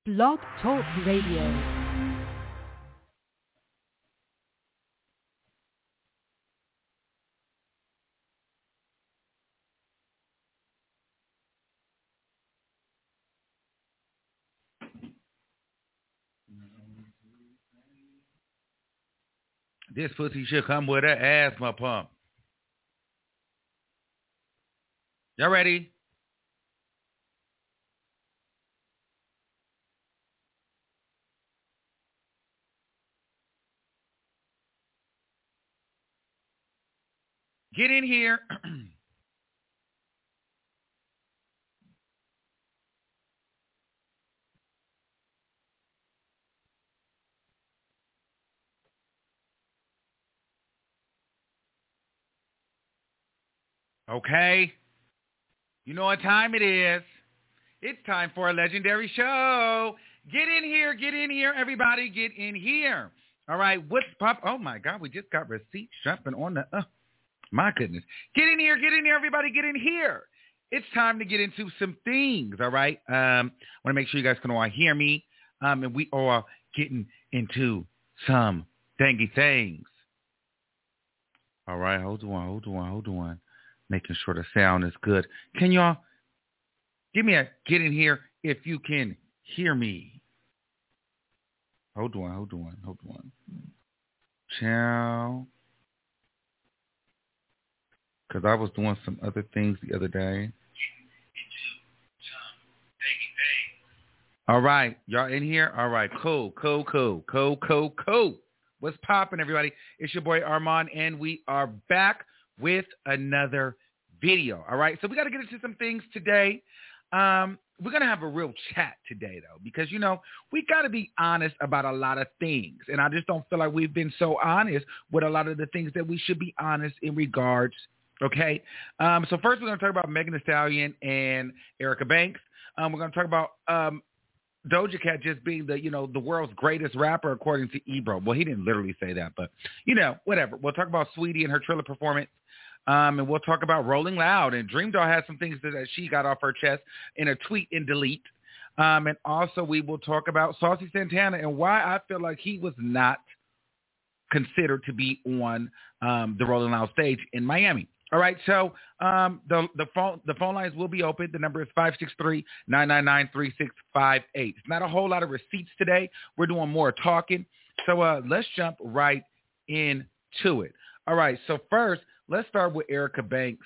Blog Talk Radio. This pussy should come with an asthma pump. Y'all ready? Get in here. Okay. You know what time it is. It's time for a legendary show. Get in here, everybody. Get in here. All right. What's pop? Oh, my God. We just got receipts jumping on the... my goodness. Get in here, everybody. Get in here. It's time to get into some things, all right? I want to make sure you guys can all hear me. And we are getting into some thangy things. All right. Hold on. Making sure the sound is good. Can y'all give me a get in here if you can hear me? Hold on. Ciao. Because I was doing some other things the other day. All right. Y'all in here? All right. Cool. What's poppin', everybody? It's your boy Armand, and we are back with another video. All right. So we got to get into some things today. We're going to have a real chat today, though, because, we got to be honest about a lot of things. And I just don't feel like we've been so honest with a lot of the things that we should be honest in regards. Okay. So first we're going to talk about Megan Thee Stallion and Erica Banks. We're going to talk about Doja Cat just being the world's greatest rapper, according to Ebro. Well, he didn't literally say that, but, whatever. We'll talk about Sweetie and her Triller performance. And we'll talk about Rolling Loud. And Dream Doll has some things that she got off her chest in a tweet and delete. And also we will talk about Saucy Santana and why I feel like he was not considered to be on the Rolling Loud stage in Miami. All right, so the phone lines will be open. The number is 563-999-3658. It's not a whole lot of receipts today. We're doing more talking. So let's jump right into it. All right, so first, let's start with Erica Banks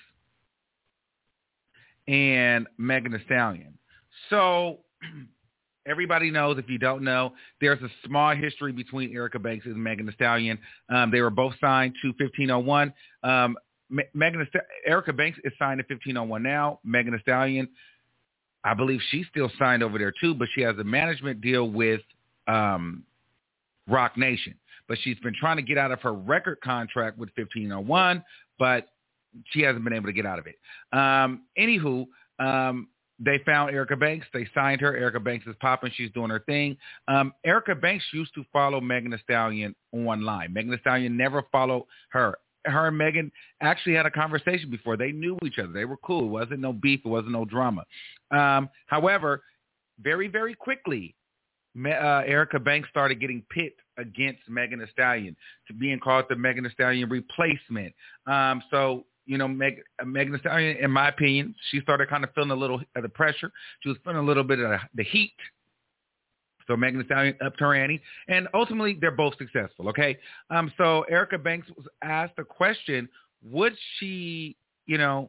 and Megan Thee Stallion. So everybody knows, if you don't know, there's a small history between Erica Banks and Megan Thee Stallion. They were both signed to 1501. Erica Banks is signed to 1501 now. Megan Thee Stallion, I believe she's still signed over there too, but she has a management deal with Roc Nation. But she's been trying to get out of her record contract with 1501, but she hasn't been able to get out of it. Anywho, they found Erica Banks. They signed her. Erica Banks is popping. She's doing her thing. Erica Banks used to follow Megan Thee Stallion online. Megan Thee Stallion never followed her. Her and Megan actually had a conversation before. They knew each other. They were cool. It wasn't no beef. It wasn't no drama. However, very, very quickly, Erica Banks started getting pit against Megan Thee Stallion, to being called the Megan Thee Stallion replacement. So, Megan Thee Stallion, in my opinion, she started kind of feeling a little of the pressure. She was feeling a little bit of the heat. So Megan Thee Stallion upped her ante, and ultimately they're both successful. Okay. So Erica Banks was asked a question: has her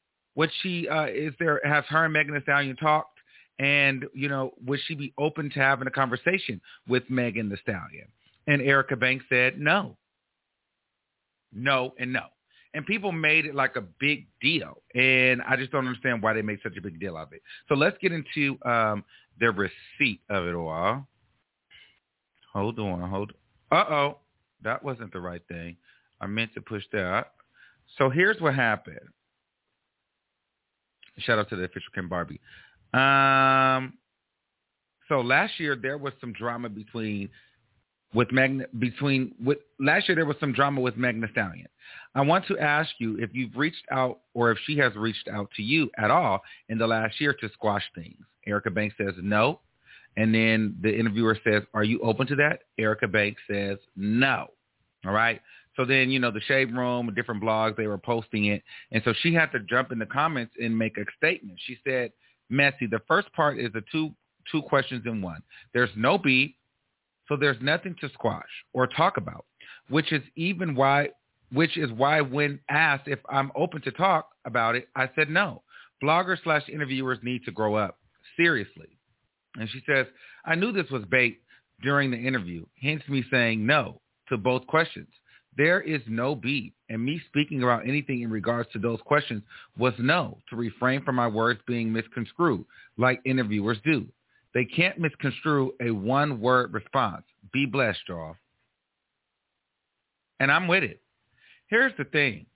and Megan Thee Stallion talked? And, would she be open to having a conversation with Megan Thee Stallion? And Erica Banks said no. No and no. And people made it like a big deal. And I just don't understand why they made such a big deal of it. So let's get into the receipt of it all. Hold on. Uh-oh. That wasn't the right thing. I meant to push that. So here's what happened. Shout out to the official Kim Barbie. So last year there was some drama last year there was some drama with Megan Thee Stallion. I want to ask you if you've reached out or if she has reached out to you at all in the last year to squash things. Erica Banks says no. And then the interviewer says, are you open to that? Erica Banks says no. All right. So then, the Shade Room, different blogs, they were posting it. And so she had to jump in the comments and make a statement. She said, Messy, the first part is the two questions in one. There's no beef, so there's nothing to squash or talk about, which is why when asked if I'm open to talk about it, I said no. Bloggers/interviewers need to grow up. Seriously. And she says, I knew this was bait during the interview, hence me saying no to both questions. There is no beef, and me speaking about anything in regards to those questions was no, to refrain from my words being misconstrued, like interviewers do. They can't misconstrue a one-word response. Be blessed, y'all. And I'm with it. Here's the thing.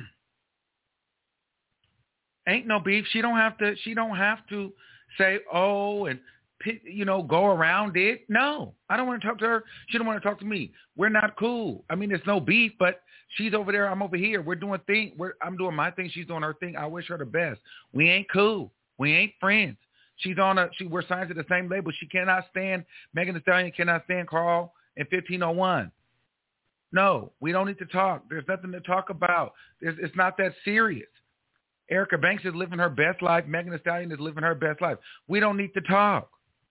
Ain't no beef. She don't have to say, oh, and go around it. No, I don't want to talk to her. She don't want to talk to me. We're not cool. I mean, there's no beef, but she's over there. I'm over here. We're doing things. I'm doing my thing. She's doing her thing. I wish her the best. We ain't cool. We ain't friends. We're signed to the same label. She cannot stand, Megan Thee Stallion cannot stand Carl in 1501. No, we don't need to talk. There's nothing to talk about. It's not that serious. Erica Banks is living her best life. Megan Thee Stallion is living her best life. We don't need to talk.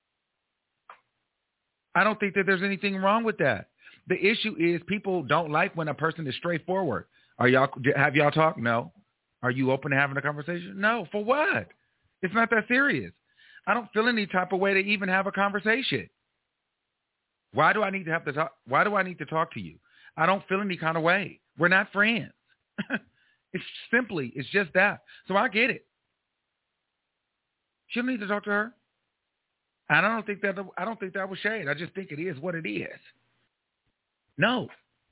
I don't think that there's anything wrong with that. The issue is people don't like when a person is straightforward. Have y'all talked? No. Are you open to having a conversation? No. For what? It's not that serious. I don't feel any type of way to even have a conversation. Why do I need to have to talk? Why do I need to talk to you? I don't feel any kind of way. We're not friends. It's just that. So I get it. She don't need to talk to her. And I don't think that was shade. I just think it is what it is. No.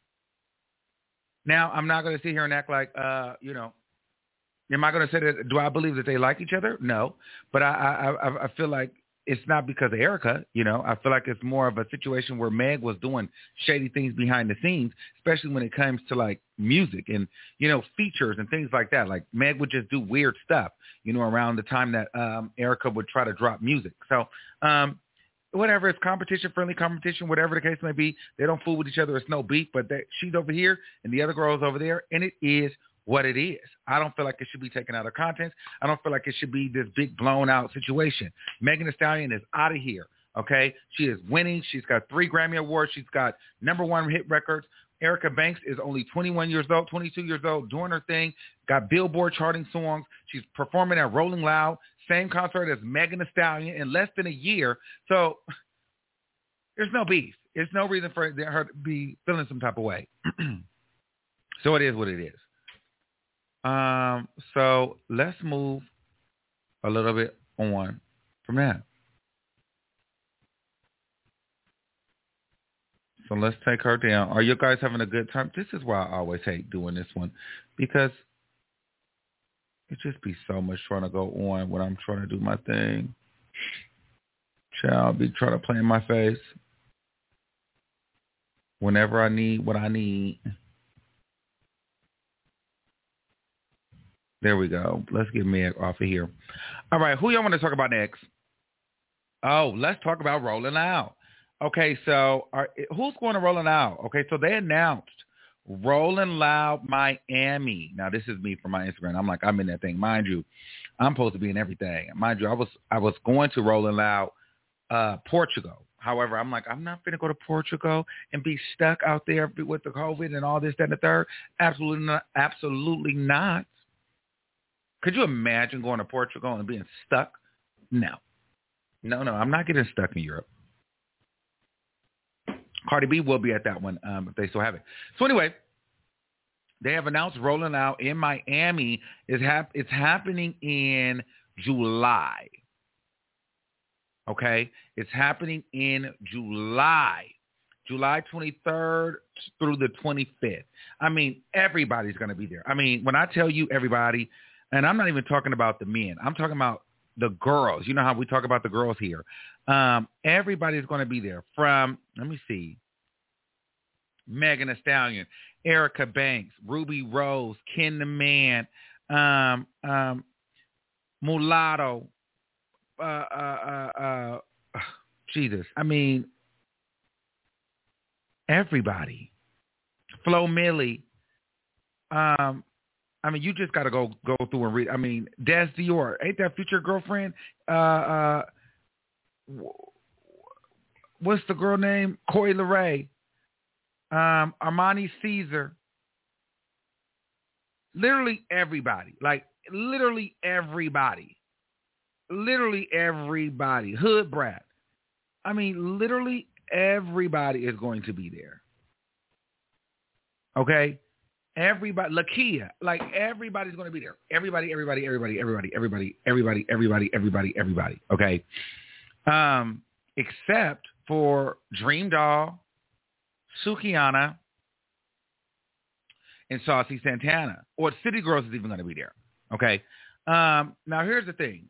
Now, I'm not going to sit here and act like, am I going to say that, do I believe that they like each other? No. But I feel like it's not because of Erica, I feel like it's more of a situation where Meg was doing shady things behind the scenes, especially when it comes to like music and, features and things like that. Like Meg would just do weird stuff, around the time that Erica would try to drop music. So whatever, it's competition, friendly competition, whatever the case may be. They don't fool with each other. It's no beef, but she's over here and the other girl's over there, and it is what it is. I don't feel like it should be taken out of context. I don't feel like it should be this big blown out situation. Megan Thee Stallion is out of here. Okay. She is winning. She's got 3 Grammy Awards. She's got #1 hit records. Erica Banks is only 22 years old, doing her thing, got Billboard charting songs. She's performing at Rolling Loud, same concert as Megan Thee Stallion in less than a year. So there's no beef. There's no reason for her to be feeling some type of way. So it is what it is. So let's move a little bit on from that. So let's take her down. Are you guys having a good time? This is why I always hate doing this one, because it just be so much trying to go on when I'm trying to do my thing. Child be trying to play in my face whenever I need what I need. There we go. Let's get Meg off of here. All right, who y'all want to talk about next? Oh, let's talk about Rolling Loud. Okay, so who's going to Rolling Loud? Okay, so they announced Rolling Loud Miami. Now, this is me from my Instagram. I'm like, I'm in that thing. Mind you, I'm supposed to be in everything. Mind you, I was going to Rolling Loud Portugal. However, I'm like, I'm not going to go to Portugal and be stuck out there with the COVID and all this, that, and the third. Absolutely not. Absolutely not. Could you imagine going to Portugal and being stuck? No. I'm not getting stuck in Europe. Cardi B will be at that one if they still have it. So anyway, they have announced Rolling Out in Miami. It's happening in July. Okay? It's happening in July 23rd through the 25th. I mean, everybody's going to be there. I mean, when I tell you everybody, and I'm not even talking about the men. I'm talking about the girls. You know how we talk about the girls here. Everybody's going to be there from, let me see, Megan Thee Stallion, Erica Banks, Ruby Rose, Ken the Man, Mulatto, Jesus. I mean, everybody. Flo Milli. I mean, you just got to go through and read. I mean, Des Dior. Ain't that Future girlfriend? What's the girl name? Coi Leray. Armani Caesar. Literally everybody. Like, literally everybody. Literally everybody. Hood Brat. I mean, literally everybody is going to be there. Okay? Everybody. Lakia. Like, everybody's going to be there. Everybody. Okay? Except for Dream Doll, Sukihana, and Saucy Santana. Or City Girls is even going to be there. Okay? Now, here's the thing.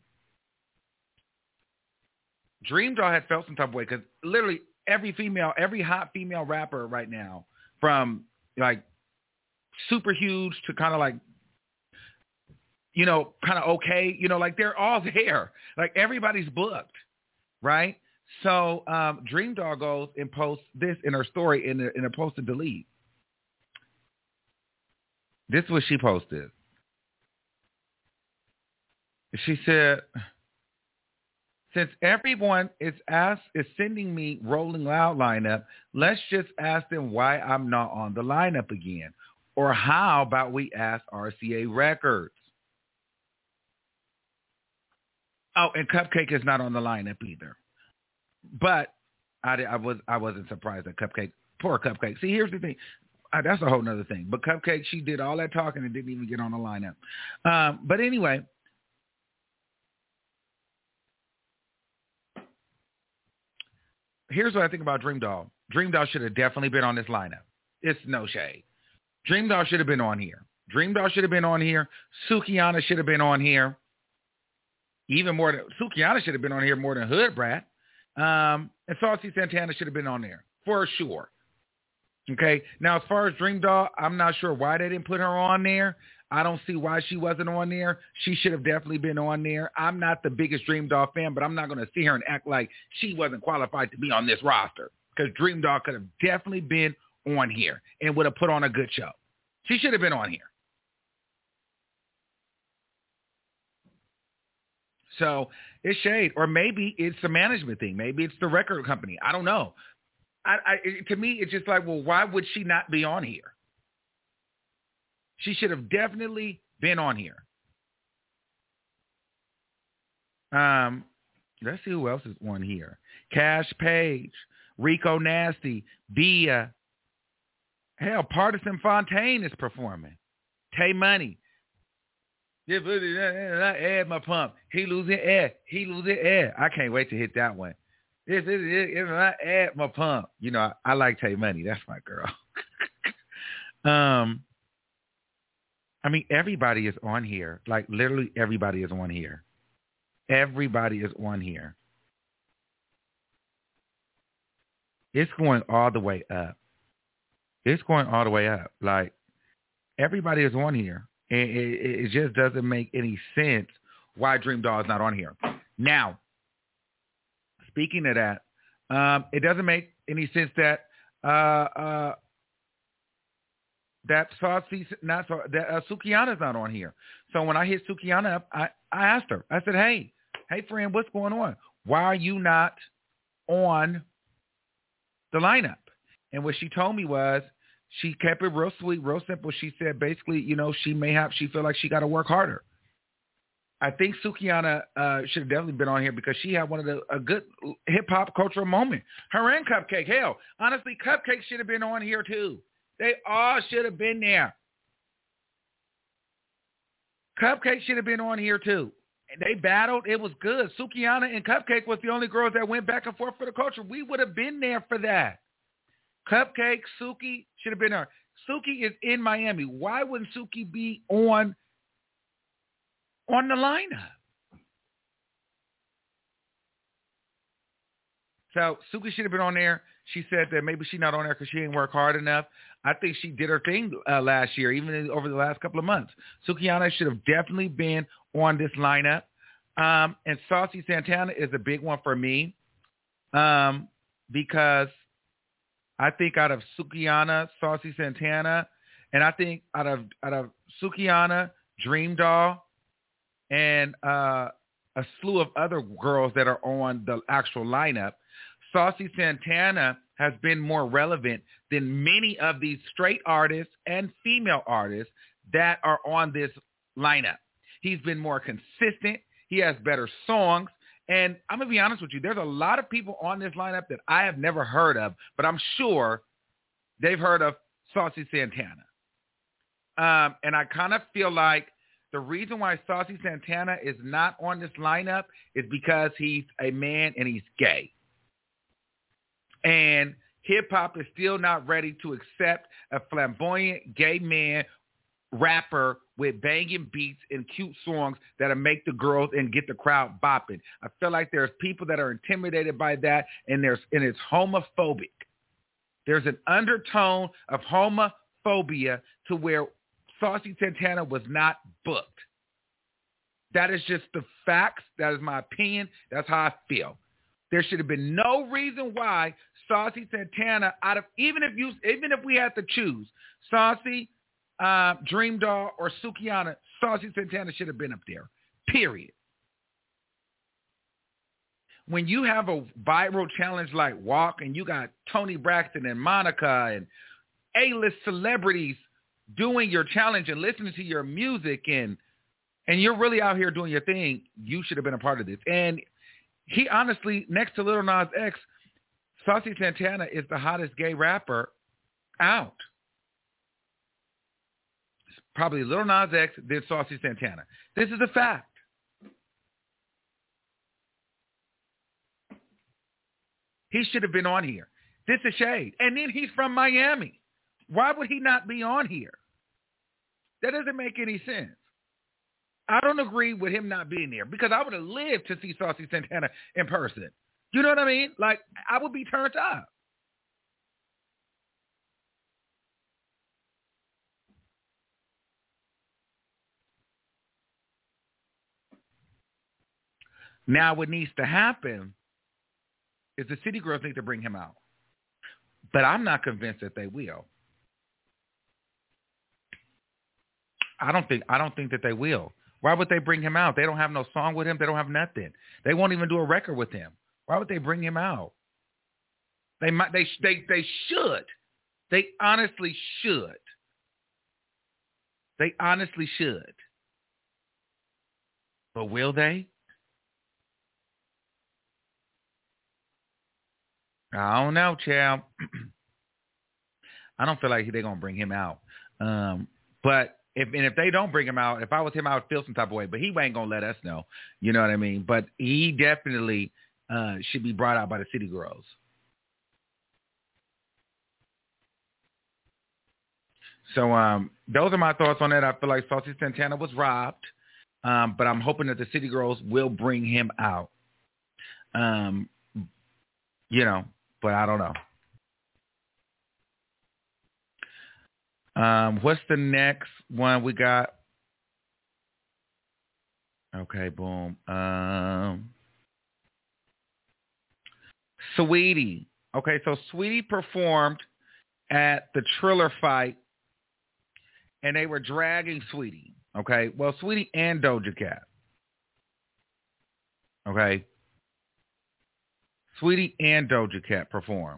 Dream Doll had felt some type of way because literally every hot female rapper right now, from like super huge to kind of like, you know, kind of okay, you know, like they're all there. Like everybody's booked, right? So Dream Doll goes and posts this in her story in a post to delete. This is what she posted. She said, since everyone is sending me Rolling Loud lineup, let's just ask them why I'm not on the lineup again. Or how about we ask RCA Records? Oh, and Cupcake is not on the lineup either. But I wasn't surprised that Cupcake, poor Cupcake. See, here's the thing. That's a whole nother thing. But Cupcake, she did all that talking and didn't even get on the lineup. But anyway, here's what I think about Dream Doll. Dream Doll should have definitely been on this lineup. It's no shade. Dream Doll should have been on here. Dream Doll should have been on here. Sukihana should have been on here. Even more than Sukihana should have been on here more than Hood Brat. And Saucy Santana should have been on there for sure. Okay. Now, as far as Dream Doll, I'm not sure why they didn't put her on there. I don't see why she wasn't on there. She should have definitely been on there. I'm not the biggest Dream Doll fan, but I'm not going to sit here and act like she wasn't qualified to be on this roster, because Dream Doll could have definitely been on here and would have put on a good show. She should have been on here. So it's shade, or maybe it's a management thing. Maybe it's the record company. I don't know. To me, it's just like, well, why would she not be on here? She should have definitely been on here. Let's see who else is on here. Cash Page, Rico Nasty, Bia. Hell, Partisan Fontaine is performing. Tay Money. Add my pump. He losing air. I can't wait to hit that one. Add my pump. You know, I like Tay Money. That's my girl. I mean, everybody is on here. Like, literally everybody is on here. Everybody is on here. It's going all the way up. It's going all the way up. Like, everybody is on here. And it just doesn't make any sense why Dream Doll is not on here. Now, speaking of that, it doesn't make any sense that Sukihana is not on here. So when I hit Sukihana up, I asked her. I said, hey, friend, what's going on? Why are you not on the lineup? And what she told me was, she kept it real sweet, real simple. She said, basically, you know, she feel like she got to work harder. I think Sukihana should have definitely been on here because she had one of a good hip-hop cultural moment. Her and Cupcake. Hell, honestly, Cupcake should have been on here too. They all should have been there. Cupcake should have been on here too. And they battled. It was good. Sukihana and Cupcake was the only girls that went back and forth for the culture. We would have been there for that. Cupcake, Suki should have been there. Suki is in Miami. Why wouldn't Suki be on the lineup? So Suki should have been on there. She said that maybe she's not on there because she didn't work hard enough. I think she did her thing last year, even over the last couple of months. Sukihana should have definitely been on this lineup. And Saucy Santana is a big one for me. because I think out of Sukihana, Saucy Santana, and I think out of Sukihana, Dream Doll, and a slew of other girls that are on the actual lineup, Saucy Santana has been more relevant than many of these straight artists and female artists that are on this lineup. He's been more consistent. He has better songs. And I'm going to be honest with you, there's a lot of people on this lineup that I have never heard of, but I'm sure they've heard of Saucy Santana. And I kind of feel like the reason why Saucy Santana is not on this lineup is because he's a man and he's gay. And hip-hop is still not ready to accept a flamboyant gay man rapper with banging beats and cute songs that'll make the girls and get the crowd bopping. I feel like there's people that are intimidated by that, and it's homophobic. There's an undertone of homophobia to where Saucy Santana was not booked. That is just the facts. That is my opinion. That's how I feel. There should have been no reason why Saucy Santana, even if we had to choose Saucy, Dream Doll, or Sukihana, Saucy Santana should have been up there. Period. When you have a viral challenge like Walk, and you got Toni Braxton and Monica and A-list celebrities doing your challenge and listening to your music, and you're really out here doing your thing, you should have been a part of this. And he honestly, next to Lil Nas X, Saucy Santana is the hottest gay rapper out. It's probably Lil Nas X, then Saucy Santana. This is a fact. He should have been on here. This is shade. And then he's from Miami. Why would he not be on here? That doesn't make any sense. I don't agree with him not being there because I would have lived to see Saucy Santana in person. You know what I mean? Like, I would be turned up. Now, what needs to happen is the City Girls need to bring him out. But I'm not convinced that they will. I don't think that they will. Why would they bring him out? They don't have no song with him. They don't have nothing. They won't even do a record with him. Why would they bring him out? They should. They honestly should. They honestly should. But will they? I don't know, child. I don't feel like they're gonna bring him out. But if they don't bring him out, if I was him, I would feel some type of way. But he ain't gonna let us know. You know what I mean? But he definitely should be brought out by the City Girls. So those are my thoughts on that. I feel like Saucy Santana was robbed, but I'm hoping that the City Girls will bring him out. But I don't know. What's the next one we got? Okay, boom. Sweetie. Okay, so Sweetie performed at the Triller fight, and they were dragging Sweetie. Okay, well, Sweetie and Doja Cat. Okay. Sweetie and Doja Cat performed.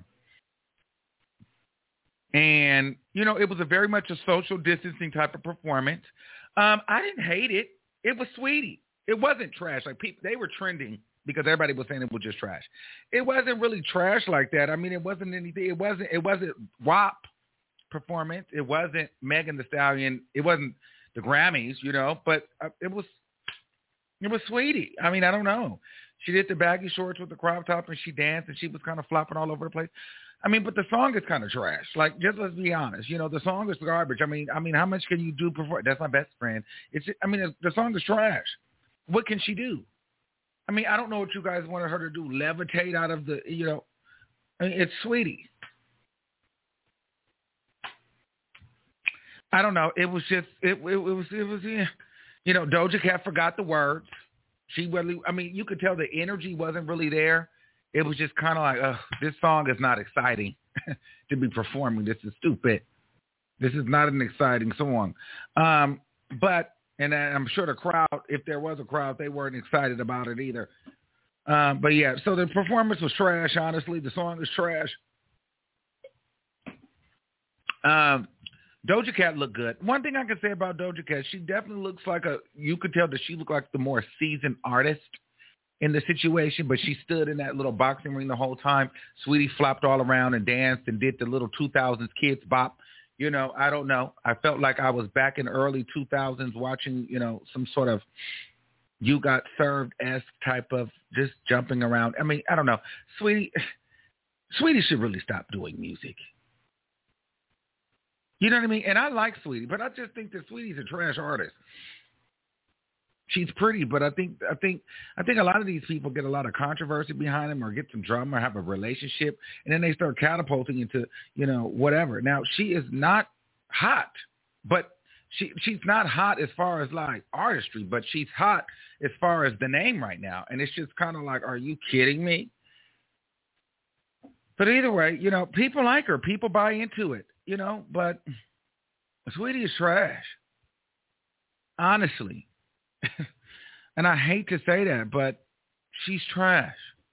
And, it was a very much a social distancing type of performance. I didn't hate it. It was Sweetie. It wasn't trash. Like, people, they were trending because everybody was saying it was just trash. It wasn't really trash like that. I mean, it wasn't anything. It wasn't WAP performance. It wasn't Megan Thee Stallion. It wasn't the Grammys, but it was Sweetie. I mean, I don't know. She did the baggy shorts with the crop top, and she danced, and she was kind of flopping all over the place. I mean, but the song is kind of trash. Like, just let's be honest. The song is garbage. I mean, how much can you do before? That's my best friend. The song is trash. What can she do? I mean, I don't know what you guys wanted her to do. Levitate out of the, I mean, it's Sweetie. I don't know. It was just, it was, Doja Cat forgot the words. She really, I mean, you could tell the energy wasn't really there. it was just kind of like, this song is not exciting to be performing. This is stupid. This is not an exciting song. And I'm sure the crowd, if there was a crowd, they weren't excited about it either. But yeah, so the performance was trash, honestly. The song is trash. Doja Cat looked good. One thing I can say about Doja Cat, she definitely looks like you could tell that she looked like the more seasoned artist in the situation, but she stood in that little boxing ring the whole time. Sweetie flopped all around and danced and did the little 2000s kids bop. You know, I don't know. I felt like I was back in early 2000s watching, some sort of You Got Served-esque type of just jumping around. I mean, I don't know. Sweetie should really stop doing music. You know what I mean? And I like Sweetie, but I just think that Sweetie's a trash artist. She's pretty, but I think a lot of these people get a lot of controversy behind them or get some drama or have a relationship, and then they start catapulting into, whatever. Now, she is not hot, but she's not hot as far as like artistry, but she's hot as far as the name right now. And it's just kind of like, are you kidding me? But either way, people like her. People buy into it, but Sweetie is trash. Honestly. And I hate to say that, but she's trash.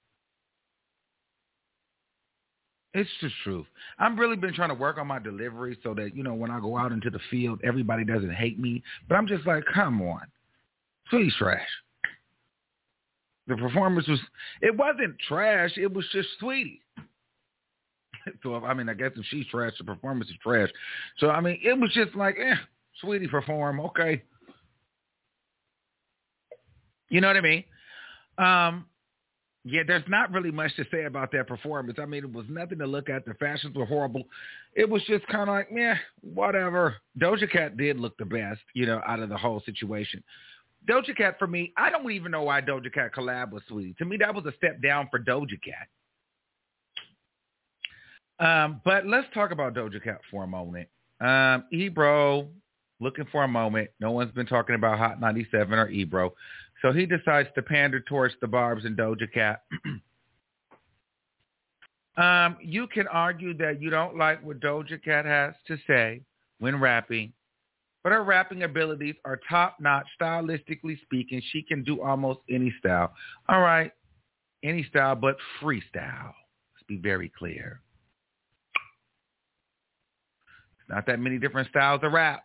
It's the truth. I've really been trying to work on my delivery so that, when I go out into the field, everybody doesn't hate me. But I'm just like, come on. Sweetie's trash. The performance it wasn't trash. It was just Sweetie. So, I guess if she's trash, the performance is trash. So, it was just like, Sweetie perform. Okay. You know what I mean? Yeah, there's not really much to say about that performance. It was nothing to look at. The fashions were horrible. It was just kind of like, whatever. Doja Cat did look the best, out of the whole situation. Doja Cat, for me, I don't even know why Doja Cat collabed with Sweetie. To me, that was a step down for Doja Cat. But let's talk about Doja Cat for a moment. Ebro, looking for a moment. No one's been talking about Hot 97 or Ebro. So he decides to pander towards the Barbs and Doja Cat. You can argue that you don't like what Doja Cat has to say when rapping, but her rapping abilities are top-notch. Stylistically speaking, she can do almost any style. All right, any style but freestyle. Let's be very clear. There's not that many different styles of rap.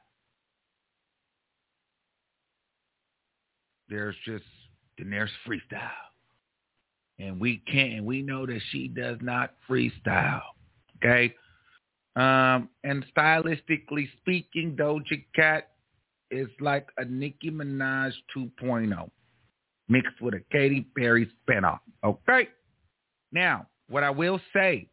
There's freestyle. And we know that she does not freestyle. Okay? And stylistically speaking, Doja Cat is like a Nicki Minaj 2.0 mixed with a Katy Perry spinoff. Okay? Now, what I will say,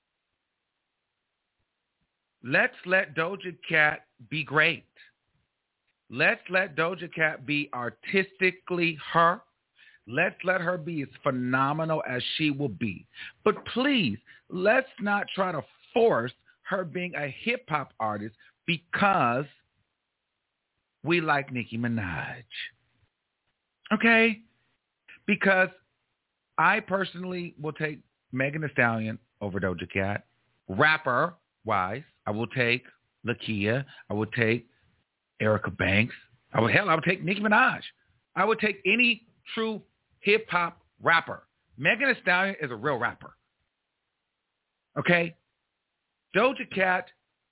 let's let Doja Cat be great. Let's let Doja Cat be artistically her. Let's let her be as phenomenal as she will be. But please, let's not try to force her being a hip-hop artist because we like Nicki Minaj. Okay? Because I personally will take Megan Thee Stallion over Doja Cat. Rapper-wise, I will take Lakia. I will take Erica Banks. I would take Nicki Minaj. I would take any true hip-hop rapper. Megan Thee Stallion is a real rapper. Okay? Doja Cat,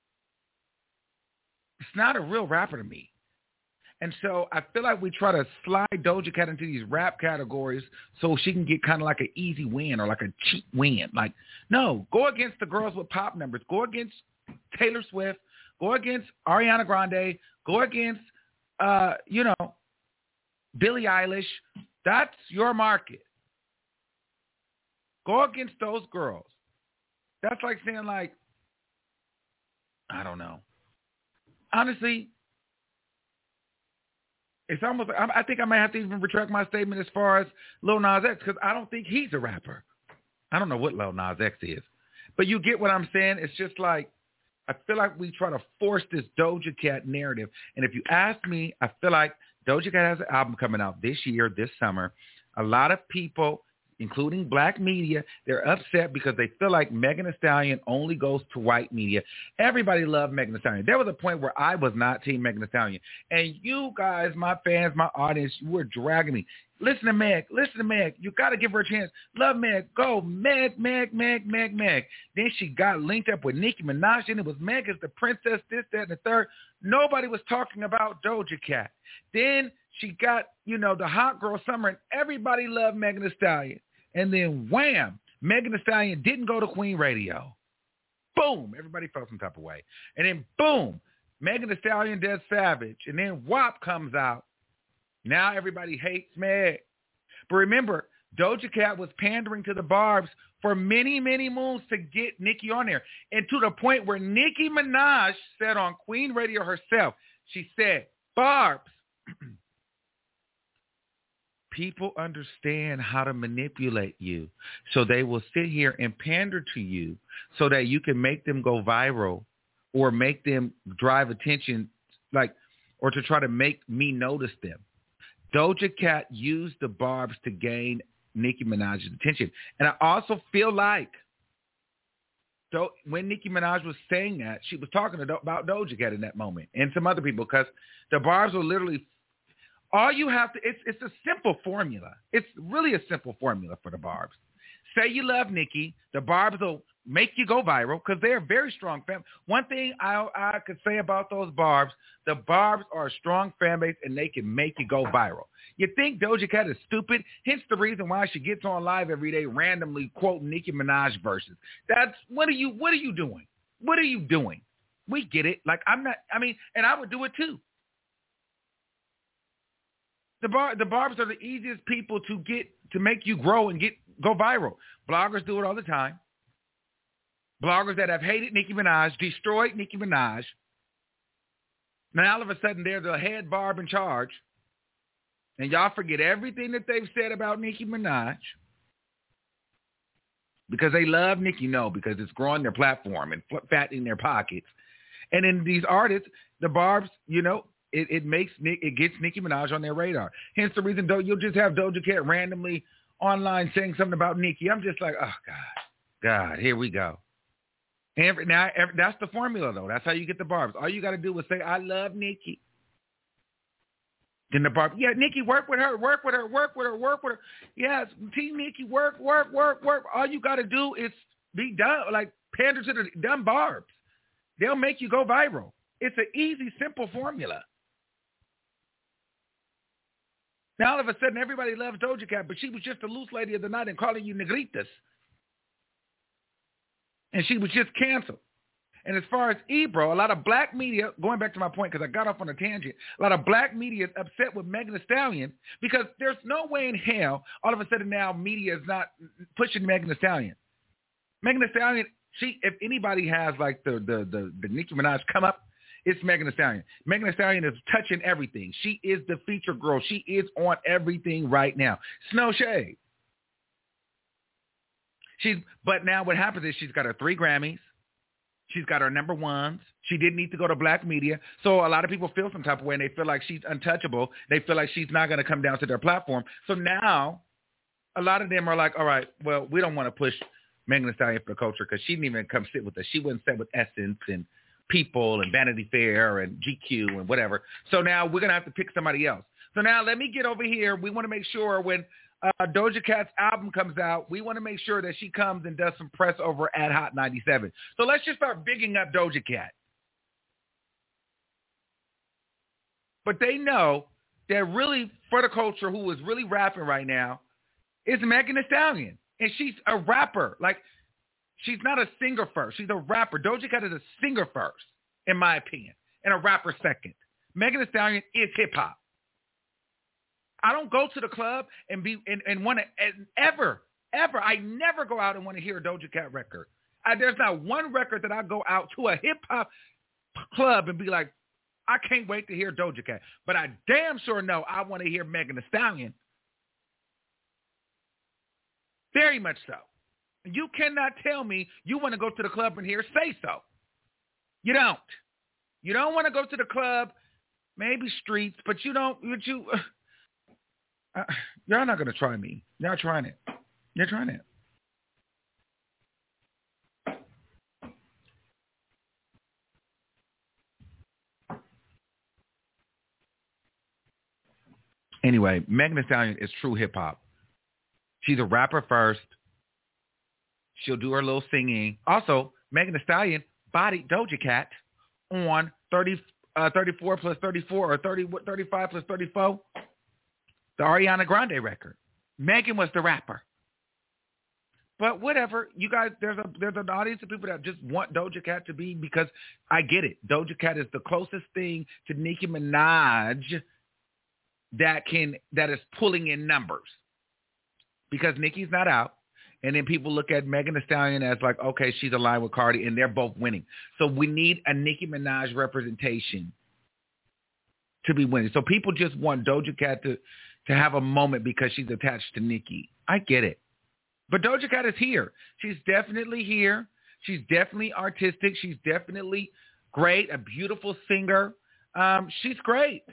it's not a real rapper to me. And so I feel like we try to slide Doja Cat into these rap categories so she can get kind of like an easy win or like a cheap win. Like, no, go against the girls with pop numbers. Go against Taylor Swift. Go against Ariana Grande. Go against, Billie Eilish. That's your market. Go against those girls. That's like saying, like, I don't know. Honestly, it's almost, I think I might have to even retract my statement as far as Lil Nas X because I don't think he's a rapper. I don't know what Lil Nas X is. But you get what I'm saying? It's just like, I feel like we try to force this Doja Cat narrative. And if you ask me, I feel like Doja Cat has an album coming out this year, this summer. A lot of people, including black media, they're upset because they feel like Megan Thee Stallion only goes to white media. Everybody loved Megan Thee Stallion. There was a point where I was not Team Megan Thee Stallion. And you guys, my fans, my audience, you were dragging me. Listen to Meg. Listen to Meg. You got to give her a chance. Love Meg. Go. Meg. Then she got linked up with Nicki Minaj, and it was Meg as the princess, this, that, and the third. Nobody was talking about Doja Cat. Then she got, the hot girl summer, and everybody loved Megan Thee Stallion. And then wham, Megan Thee Stallion didn't go to Queen Radio. Boom, everybody felt some type of way. And then boom, Megan Thee Stallion does Savage. And then WAP comes out. Now everybody hates Meg. But remember, Doja Cat was pandering to the Barbs for many, many moons to get Nicki on there. And to the point where Nicki Minaj said on Queen Radio herself, she said, Barbs, people understand how to manipulate you. So they will sit here and pander to you so that you can make them go viral or make them drive attention, or to try to make me notice them. Doja Cat used the Barbs to gain Nicki Minaj's attention. And I also feel like when Nicki Minaj was saying that, she was talking about Doja Cat in that moment and some other people, because the Barbs were literally, all you have to, it's a simple formula. It's really a simple formula for the Barbs. Say you love Nicki, the Barbs will make you go viral because they're a very strong family. One thing I could say about those Barbs, the Barbs are a strong fan base and they can make you go viral. You think Doja Cat is stupid? Hence the reason why she gets on live every day randomly quoting Nicki Minaj verses. What are you doing? What are you doing? We get it. And I would do it too. The Barbs are the easiest people to make you grow and go viral. Bloggers do it all the time. Bloggers that have hated Nicki Minaj, destroyed Nicki Minaj. Now all of a sudden they're the head Barb in charge. And y'all forget everything that they've said about Nicki Minaj. Because they love Nicki? No, because it's growing their platform and fattening their pockets. And then these artists, the Barbs, it gets Nicki Minaj on their radar. Hence the reason you'll just have Doja Cat randomly online saying something about Nicki. I'm just like, oh God, here we go. And now that's the formula, though. That's how you get the Barbs. All you got to do is say, I love Nicki. Then the Barb, yeah, Nicki, work with her. Yes, Team Nicki, work. All you got to do is be dumb, pander to the dumb Barbs. They'll make you go viral. It's an easy, simple formula. Now all of a sudden, everybody loves Doja Cat, but she was just a loose lady of the night and calling you negritas. And she was just canceled. And as far as Ebro, a lot of black media, going back to my point because I got off on a tangent, a lot of black media is upset with Megan Thee Stallion because there's no way in hell all of a sudden now media is not pushing Megan Thee Stallion. Megan Thee Stallion, if anybody has the Nicki Minaj come up, it's Megan Thee Stallion. Megan Thee Stallion is touching everything. She is the feature girl. She is on everything right now. Snow Shade. But now what happens is she's got her 3 Grammys. She's got her number ones. She didn't need to go to black media. So a lot of people feel some type of way and they feel like she's untouchable. They feel like she's not going to come down to their platform. So now a lot of them are like, all right, well, we don't want to push Megan Thee Stallion for the culture because she didn't even come sit with us. She wouldn't sit with Essence and People and Vanity Fair and GQ and whatever. So now we're going to have to pick somebody else. So now let me get over here. We want to make sure when Doja Cat's album comes out, we want to make sure that she comes and does some press over at Hot 97. So let's just start bigging up Doja Cat. But they know that really, for the culture, who is really rapping right now is Megan Thee Stallion. And she's a rapper. She's not a singer first. She's a rapper. Doja Cat is a singer first, in my opinion, and a rapper second. Megan Thee Stallion is hip-hop. I don't go to the club and want to ever. I never go out and want to hear a Doja Cat record. There's not one record that I go out to a hip hop club and be like, I can't wait to hear Doja Cat. But I damn sure know I want to hear Megan Thee Stallion. Very much so. You cannot tell me you want to go to the club and hear Say So. You don't. You don't want to go to the club, maybe Streets, but you don't. Y'all not going to try me. Y'all trying it. They're trying it. Anyway, Megan Thee Stallion is true hip hop. She's a rapper first. She'll do her little singing. Also, Megan Thee Stallion bodied Doja Cat on 34 plus 34 or 35 plus 34, the Ariana Grande record. Megan was the rapper. But whatever, you guys, there's an audience of people that just want Doja Cat to be, because I get it. Doja Cat is the closest thing to Nicki Minaj that is pulling in numbers, because Nicki's not out. And then people look at Megan Thee Stallion as like, okay, she's aligned with Cardi, and they're both winning. So we need a Nicki Minaj representation to be winning. So people just want Doja Cat to have a moment because she's attached to Nicki. I get it. But Doja Cat is here. She's definitely here. She's definitely artistic. She's definitely great, a beautiful singer. She's great.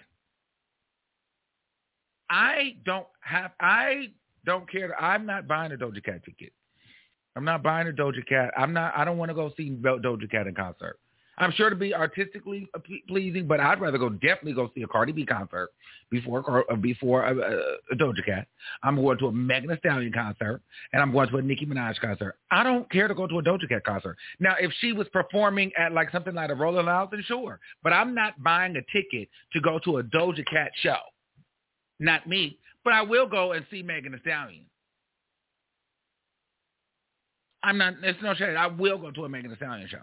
I don't care. I'm not buying a Doja Cat ticket. I'm not buying a Doja Cat. I don't want to go see Doja Cat in concert. I'm sure to be artistically pleasing, but I'd rather definitely go see a Cardi B concert before a Doja Cat. I'm going to a Megan Thee Stallion concert, and I'm going to a Nicki Minaj concert. I don't care to go to a Doja Cat concert. Now, if she was performing at like something like a Rolling Loud, then sure. But I'm not buying a ticket to go to a Doja Cat show. Not me. But I will go and see Megan Thee Stallion. It's no shade. I will go to a Megan Thee Stallion show.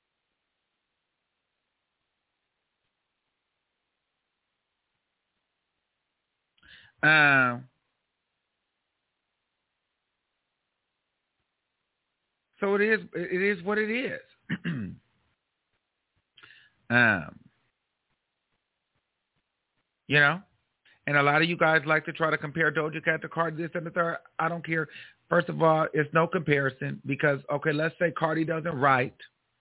So it is what it is. You know? And a lot of you guys like to try to compare Doja Cat to Cardi, this and the third. I don't care. First of all, it's no comparison because, okay, let's say Cardi doesn't write.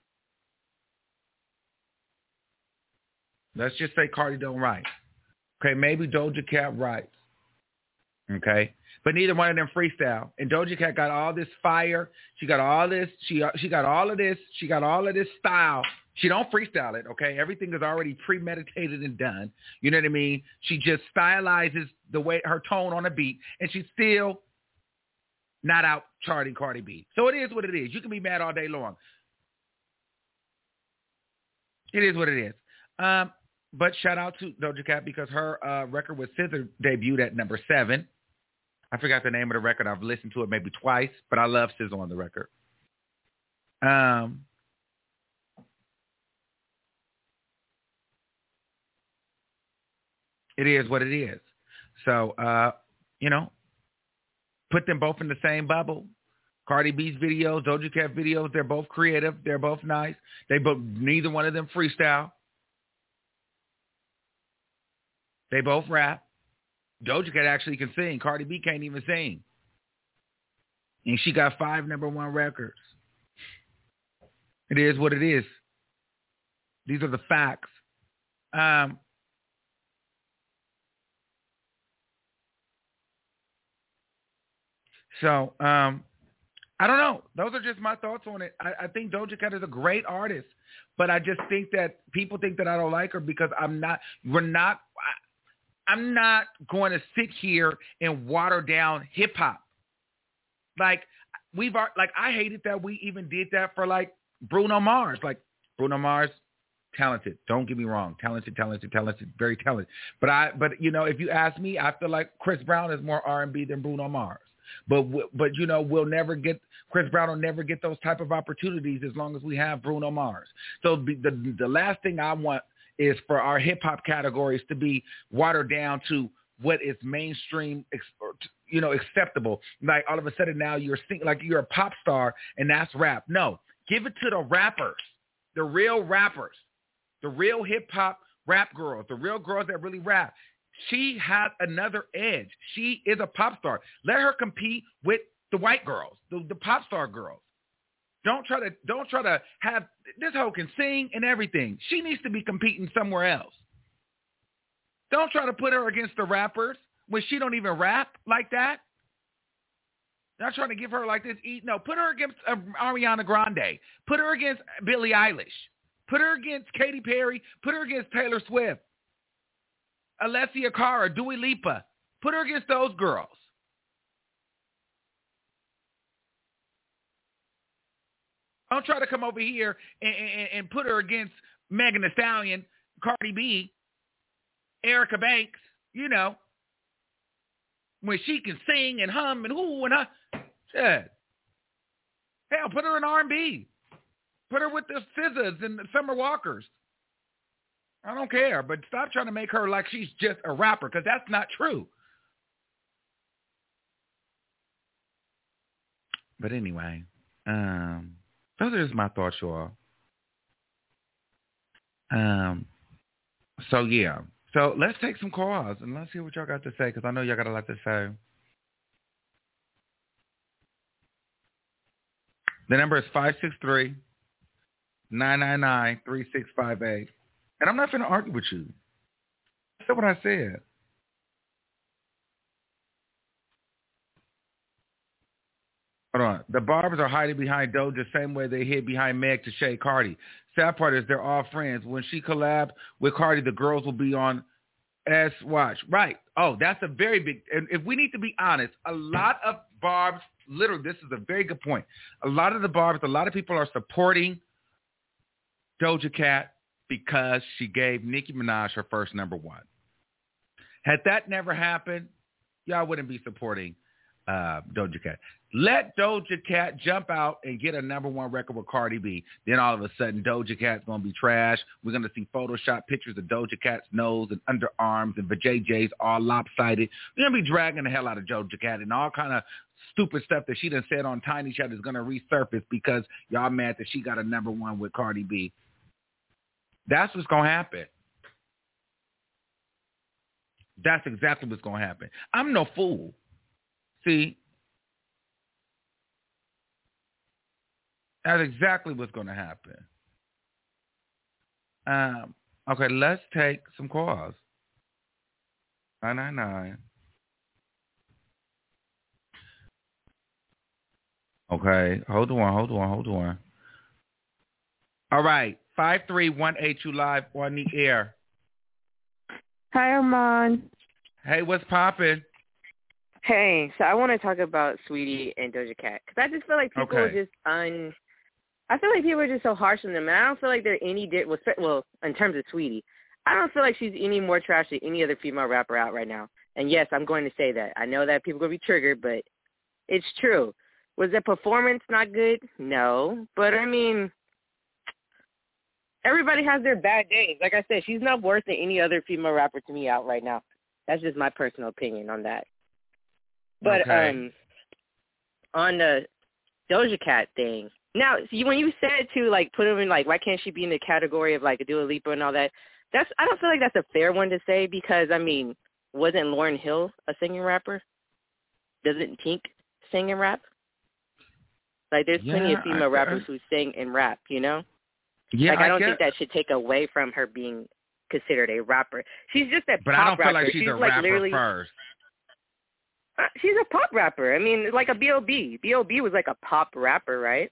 Let's just say Cardi don't write. Okay, maybe Doja Cat writes. Okay, but neither one of them freestyle. And Doja Cat got all this fire. She got all this. She got all of this. She got all of this style. She don't freestyle it. Okay, everything is already premeditated and done. You know what I mean? She just stylizes the way her tone on a beat, and she's still not out charting Cardi B. So it is what it is. You can be mad all day long. It is what it is. But shout out to Doja Cat because her record with SZA debuted at number 7. I forgot the name of the record. I've listened to it maybe twice, but I love SZA on the record. It is what it is. So, put them both in the same bubble. Cardi B's videos, Doja Cat videos, they're both creative. They're both nice. Neither one of them freestyle. They both rap. Doja Cat actually can sing. Cardi B can't even sing. And she got 5 number 1 records. It is what it is. These are the facts. So, I don't know. Those are just my thoughts on it. I think Doja Cat is a great artist, but I just think that people think that I don't like her because I'm not going to sit here and water down hip hop. Like I hated that we even did that for like Bruno Mars. Like Bruno Mars, talented. Don't get me wrong. Talented, very talented. But if you ask me, I feel like Chris Brown is more R&B than Bruno Mars. But we'll never get, Chris Brown will never get those type of opportunities as long as we have Bruno Mars. So the last thing I want is for our hip hop categories to be watered down to what is mainstream, acceptable. Like all of a sudden now you're a pop star and that's rap. No, give it to the rappers, the real rappers, the real hip hop rap girls, the real girls that really rap. She has another edge. She is a pop star. Let her compete with the white girls, the pop star girls. Don't try to have this hoe can sing and everything. She needs to be competing somewhere else. Don't try to put her against the rappers when she don't even rap like that. Not trying to give her like this. No, put her against Ariana Grande. Put her against Billie Eilish. Put her against Katy Perry. Put her against Taylor Swift. Alessia Cara, Dua Lipa. Put her against those girls. Don't try to come over here and put her against Megan Thee Stallion, Cardi B, Erica Banks, you know, when she can sing and hum and whoo and shit. Hell, put her in R&B. Put her with the SZAs and the Summer Walkers. I don't care, but stop trying to make her like she's just a rapper, because that's not true. But anyway, those are just my thoughts, y'all. So yeah. So let's take some calls and let's see what y'all got to say, because I know y'all got a lot to say. The number is 563-999-3658. And I'm not going to argue with you. That's what I said. Hold on. The Barbers are hiding behind Doja the same way they hid behind Meg to shade Cardi. Sad part is they're all friends. When she collabed with Cardi, the girls will be on S Watch. Right. Oh, that's a very big, and if we need to be honest, a lot of Barbs, literally, this is a very good point. A lot of the Barbs, a lot of people are supporting Doja Cat because she gave Nicki Minaj her first number one. Had that never happened, y'all wouldn't be supporting Doja Cat. Let Doja Cat jump out and get a number one record with Cardi B. Then all of a sudden, Doja Cat's going to be trash. We're going to see Photoshop pictures of Doja Cat's nose and underarms and vajayjays all lopsided. We're going to be dragging the hell out of Doja Cat, and all kind of stupid stuff that she done said on Tiny Chat is going to resurface because y'all mad that she got a number one with Cardi B. That's what's going to happen. That's exactly what's going to happen. I'm no fool. See, that's exactly what's going to happen. Okay, let's take some calls. 999. Okay, hold on. All right, 5318, you live on the air. Hi, Armand. Hey, what's poppin'? Hey, so I want to talk about Sweetie and Doja Cat, because I just feel like people are just I feel like people are just so harsh on them, and I don't feel like they're any well, in terms of Sweetie, I don't feel like she's any more trash than any other female rapper out right now. And yes, I'm going to say that. I know that people are going to be triggered, but it's true. Was the performance not good? No. But, I mean, everybody has their bad days. Like I said, she's not worse than any other female rapper to me out right now. That's just my personal opinion on that. But on the Doja Cat thing, now, see, when you said to, like, put her in, like, why can't she be in the category of, like, a Dua Lipa and all that, I don't feel like that's a fair one to say because, I mean, wasn't Lauryn Hill a singing rapper? Doesn't Tink sing and rap? Like, there's plenty of female rappers who sing and rap, you know? Yeah, like, I don't think that should take away from her being considered a rapper. She's just a pop rapper. But I don't feel like she's a rapper first. She's a pop rapper. I mean, like a B.O.B. B.O.B. was like a pop rapper, right?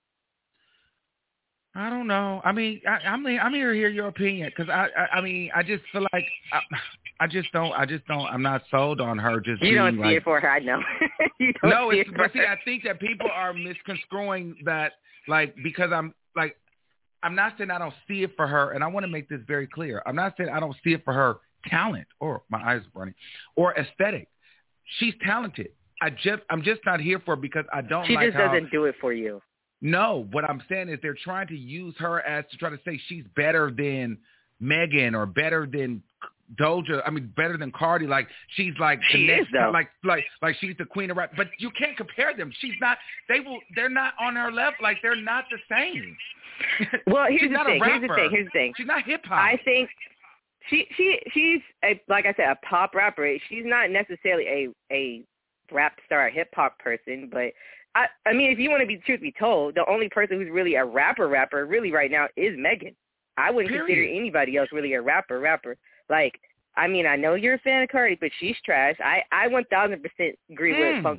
I don't know. I mean, I'm here to hear your opinion because I mean, I just feel like I just don't. I'm not sold on her. Just you don't see like, it for her. I know. But see, I think that people are misconstruing that, like, because I'm not saying I don't see it for her, and I want to make this very clear. I'm not saying I don't see it for her talent, or my eyes are burning, or aesthetic. She's talented. I'm just not here for it because I don't. She like just doesn't do it for you. No, what I'm saying is they're trying to use her as to try to say she's better than Megan or better than Doja. I mean, better than Cardi. Like she's like she is though. Like she's the queen of rap. But you can't compare them. She's not. They're not on her level. Like they're not the same. Well, here's the thing. She's not hip hop. I think she's like I said, a pop rapper. She's not necessarily a rap star, a hip hop person, but. I mean, if you want to be truth be told, the only person who's really a rapper really right now is Megan. I wouldn't consider anybody else really a rapper. Like, I mean, I know you're a fan of Cardi, but she's trash. I 1,000% agree with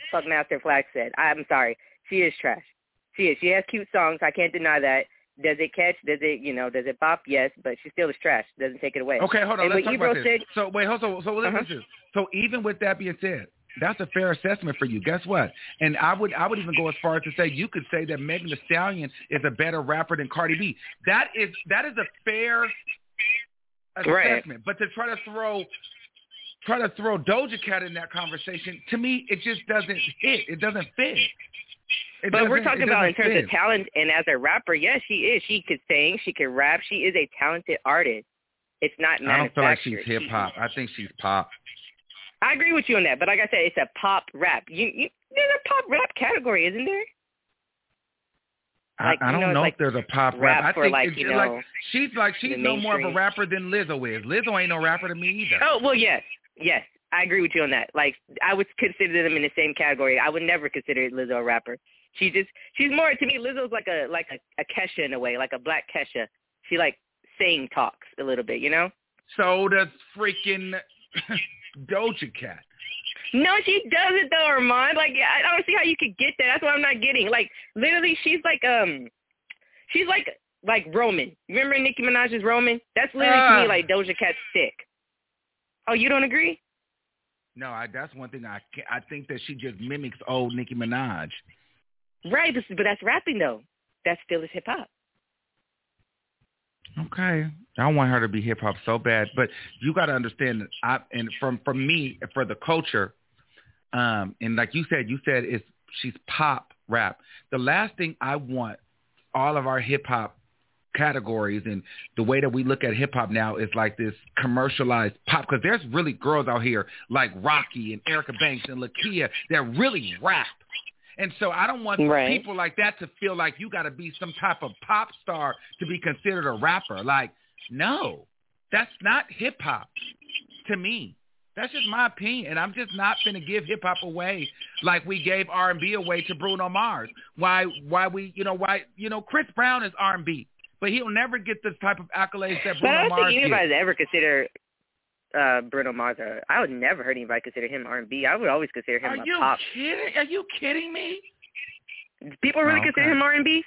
Funkmaster Flash said. I'm sorry. She is trash. She is. She has cute songs. I can't deny that. Does it catch? Does it pop? Yes, but she still is trash. Doesn't take it away. Okay, hold on. And Let's talk about this. Said, so wait, hold on. So listen to this. So even with that being said, that's a fair assessment for you. Guess what? And I would even go as far as to say you could say that Megan Thee Stallion is a better rapper than Cardi B. That is a fair assessment. Right. But to try to throw Doja Cat in that conversation, to me, it just doesn't hit. It doesn't fit. But we're talking about in terms of talent, and as a rapper, yes, she is. She could sing. She could rap. She is a talented artist. It's not manufactured. I don't feel like she's hip-hop. I think she's pop. I agree with you on that, but like I said, it's a pop rap. There's a pop rap category, isn't there? Like, I don't know if there's a pop rap. I think she's no more of a rapper than Lizzo is. Lizzo ain't no rapper to me either. Oh, well, yes. I agree with you on that. Like, I would consider them in the same category. I would never consider Lizzo a rapper. She's more, to me, Lizzo's like a Kesha in a way, like a black Kesha. She like sing talks a little bit, you know? So does freaking Doja Cat. No, she doesn't though, Armand. Like, I don't see how you could get that. That's what I'm not getting. Like, literally, she's like Roman. Remember Nicki Minaj's Roman? That's literally to me like Doja Cat's sick. Oh, you don't agree? No, that's one thing I think that she just mimics old Nicki Minaj. Right, but that's rapping though. That still is hip hop. Okay, I want her to be hip hop so bad, but you got to understand that from me for the culture, and like you said she's pop rap. The last thing I want all of our hip hop categories and the way that we look at hip hop now is like this commercialized pop, because there's really girls out here like Rocky and Erica Banks and Lakia that really rap. And so I don't want people like that to feel like you got to be some type of pop star to be considered a rapper. Like, no, that's not hip hop to me. That's just my opinion. And I'm just not going to give hip hop away like we gave R&B away to Bruno Mars. Why Chris Brown is R&B, but he'll never get the type of accolades that Bruno Mars gets. I don't think anybody's ever considered Bruno Mars. I would never heard anybody consider him R&B. I would always consider him a pop. Are you kidding me? People really consider him R&B?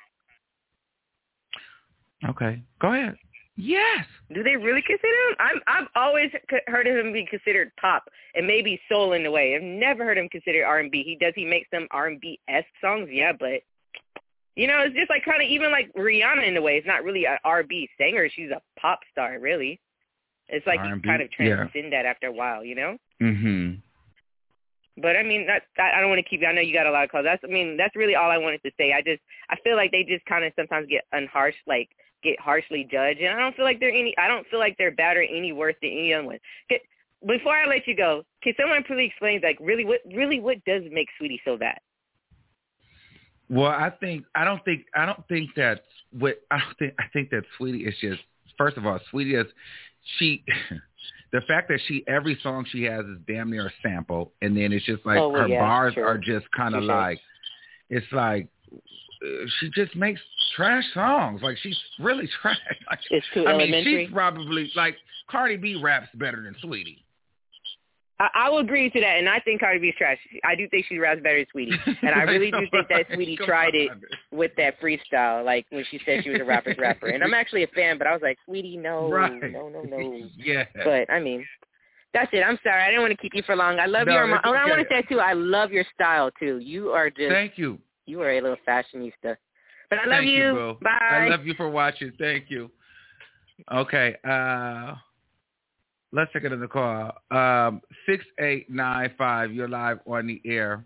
Okay, go ahead. Yes. Do they really consider him? I've always heard him be considered pop and maybe soul in a way. I've never heard him considered R&B. He makes some R&B-esque songs, yeah, but it's just like kind of even like Rihanna in a way. It's not really an R&B singer. She's a pop star, really. It's like R&B, you kind of transcend that after a while, you know? Mm-hmm. But, I mean, I don't want to keep you. I know you got a lot of calls. That's really all I wanted to say. I feel like they just kind of sometimes get harshly judged. And I don't feel like they're bad or any worse than any other one. Before I let you go, can someone please explain, like, what does make Sweetie so bad? Well, I think that Sweetie is just, first of all, Sweetie is, the fact that every song she has is damn near a sample, and then it's just like her bars are just kind of like, it's like she just makes trash songs. Like, she's really trash. Like, it's too elementary. She's probably like Cardi B raps better than Sweetie. I will agree to that, and I think Cardi B is trash. I do think she raps better than Sweetie, and I really do think that Sweetie tried it with that freestyle, like when she said she was a rapper's rapper. And I'm actually a fan, but I was like, Sweetie, no. Yeah. But, I mean, that's it. I'm sorry. I didn't want to keep you for long. I love your – I want to say, too, I love your style, too. You are just – Thank you. You are a little fashionista. But I love you. You, bro. Bye. I love you for watching. Thank you. Okay. Let's take another call. 6895, you're live on the air.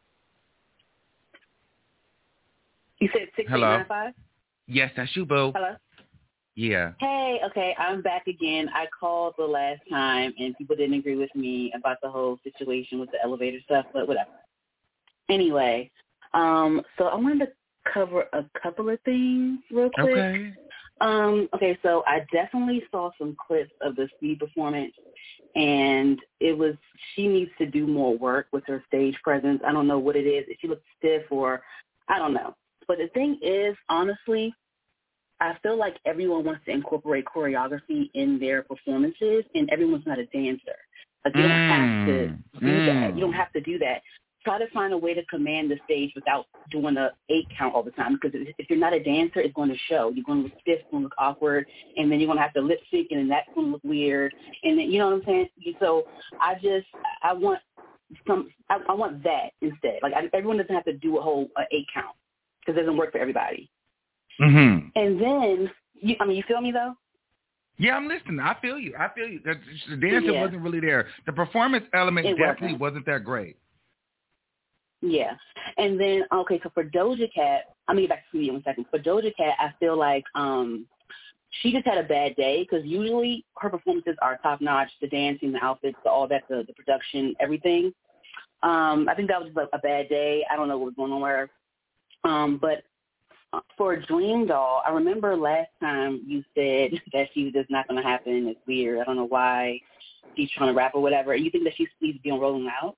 You said 6895? Yes, that's you, boo. Hello? Yeah. Hey, okay, I'm back again. I called the last time, and people didn't agree with me about the whole situation with the elevator stuff, but whatever. Anyway, so I wanted to cover a couple of things real quick. Okay. Okay, so I definitely saw some clips of the Speed performance, and she needs to do more work with her stage presence. I don't know what it is. If she looks stiff or I don't know. But the thing is, honestly, I feel like everyone wants to incorporate choreography in their performances, and everyone's not a dancer. Like, you don't have to do that. You don't have to do that. try to find a way to command the stage without doing a 8 count all the time. Because if you're not a dancer, it's going to show. You're going to look stiff, it's going to look awkward, and then you're going to have to lip sync, and then that's going to look weird. And then, you know what I'm saying? So I want that instead. Like everyone doesn't have to do a whole 8 count because it doesn't work for everybody. Mm-hmm. And then, you feel me though? Yeah, I'm listening. I feel you. The dancing wasn't really there. The performance element definitely wasn't that great. Yeah. And then, okay, so for Doja Cat, I'm going to get back to you in a second. For Doja Cat, I feel like she just had a bad day because usually her performances are top-notch, the dancing, the outfits, all that, the production, everything. I think that was just a bad day. I don't know what was going on with her. But for Dream Doll, I remember last time you said that she was just not going to happen. It's weird. I don't know why she's trying to rap or whatever. You think that she needs to be on Rolling Loud?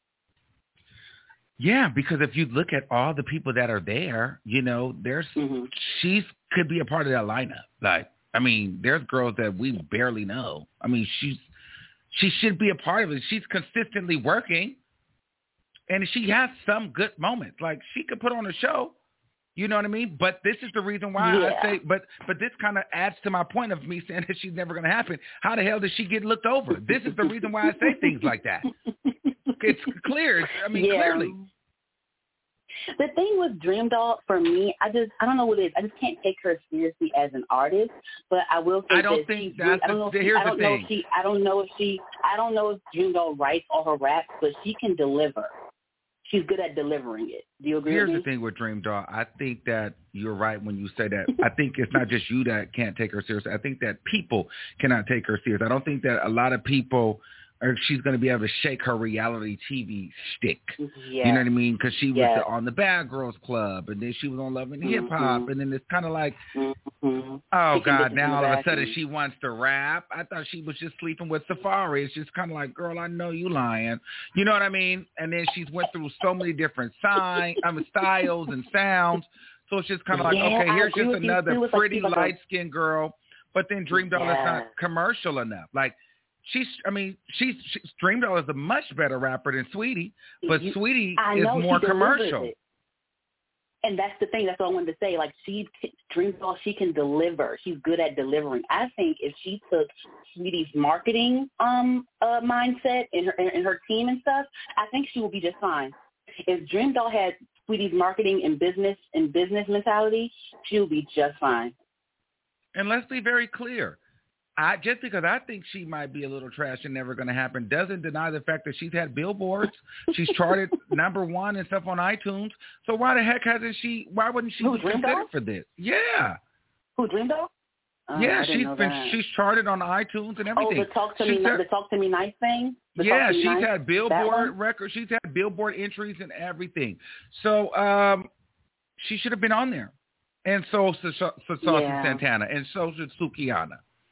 Yeah, because if you look at all the people that are there, she could be a part of that lineup. Like, I mean, there's girls that we barely know. I mean, she should be a part of it. She's consistently working, and she has some good moments. Like, she could put on a show. You know what I mean? But this is the reason why I say, but this kind of adds to my point of me saying that she's never going to happen. How the hell did she get looked over? This is the reason why I say things like that. It's clear. Clearly. The thing with Dream Doll, for me, I don't know what it is. I just can't take her seriously as an artist. But I will say I don't think that's here's the thing. I don't know if Dream Doll writes all her raps, but she can deliver. She's good at delivering it. Do you agree with me? Here's the thing with Dream Doll. I think that you're right when you say that. I think it's not just you that can't take her seriously. I think that people cannot take her seriously. I don't think that a lot of people she's going to be able to shake her reality TV stick. Yeah. You know what I mean? Because she was on the Bad Girls Club, and then she was on Love and Hip Hop, and then it's kind of like, oh, God, now all of a sudden she wants to rap. I thought she was just sleeping with Safari. It's just kind of like, girl, I know you lying. You know what I mean? And then she's went through so many different styles and sounds. So it's just kind of like, okay, here's just another pretty light-skinned girl. But then Dream Doll is not commercial enough. Like, she's Dream Doll is a much better rapper than Sweetie, but Sweetie is more commercial. And that's the thing. That's what I wanted to say. Like, Dream Doll, she can deliver. She's good at delivering. I think if she took Sweetie's marketing mindset and her team and stuff, I think she will be just fine. If Dream Doll had Sweetie's marketing and business mentality, she will be just fine. And let's be very clear. Just because I think she might be a little trash and never going to happen doesn't deny the fact that she's had billboards. She's charted #1 and stuff on iTunes. So why the heck wouldn't she be considered for this? Yeah. Who, Dream Doll? Yeah, she's charted on iTunes and everything. Oh, the Talk to Me Nice thing? She's had Billboard records. She's had Billboard entries and everything. So she should have been on there. And so Saucy Santana, and so should Sukihana.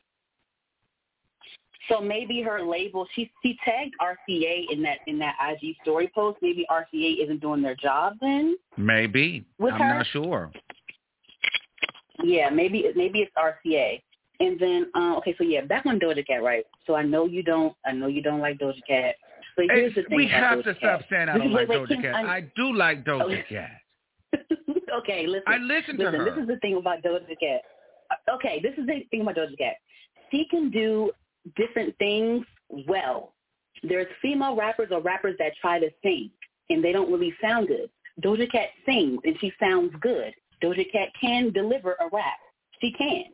So maybe her label, she tagged RCA in that IG story post. Maybe RCA isn't doing their job then? Maybe. I'm not sure. Yeah, maybe it's RCA. And then, back on Doja Cat, right? So I know you don't like Doja Cat. But here's the thing. We have to stop saying I don't like Doja Cat. I do like Doja Cat. Okay, listen. I listen to her. This is the thing about Doja Cat. Okay, this is the thing about Doja Cat. She can do different things well. There's female rappers or rappers that try to sing and they don't really sound good. Doja Cat sings and she sounds good. Doja Cat can deliver a rap. She can.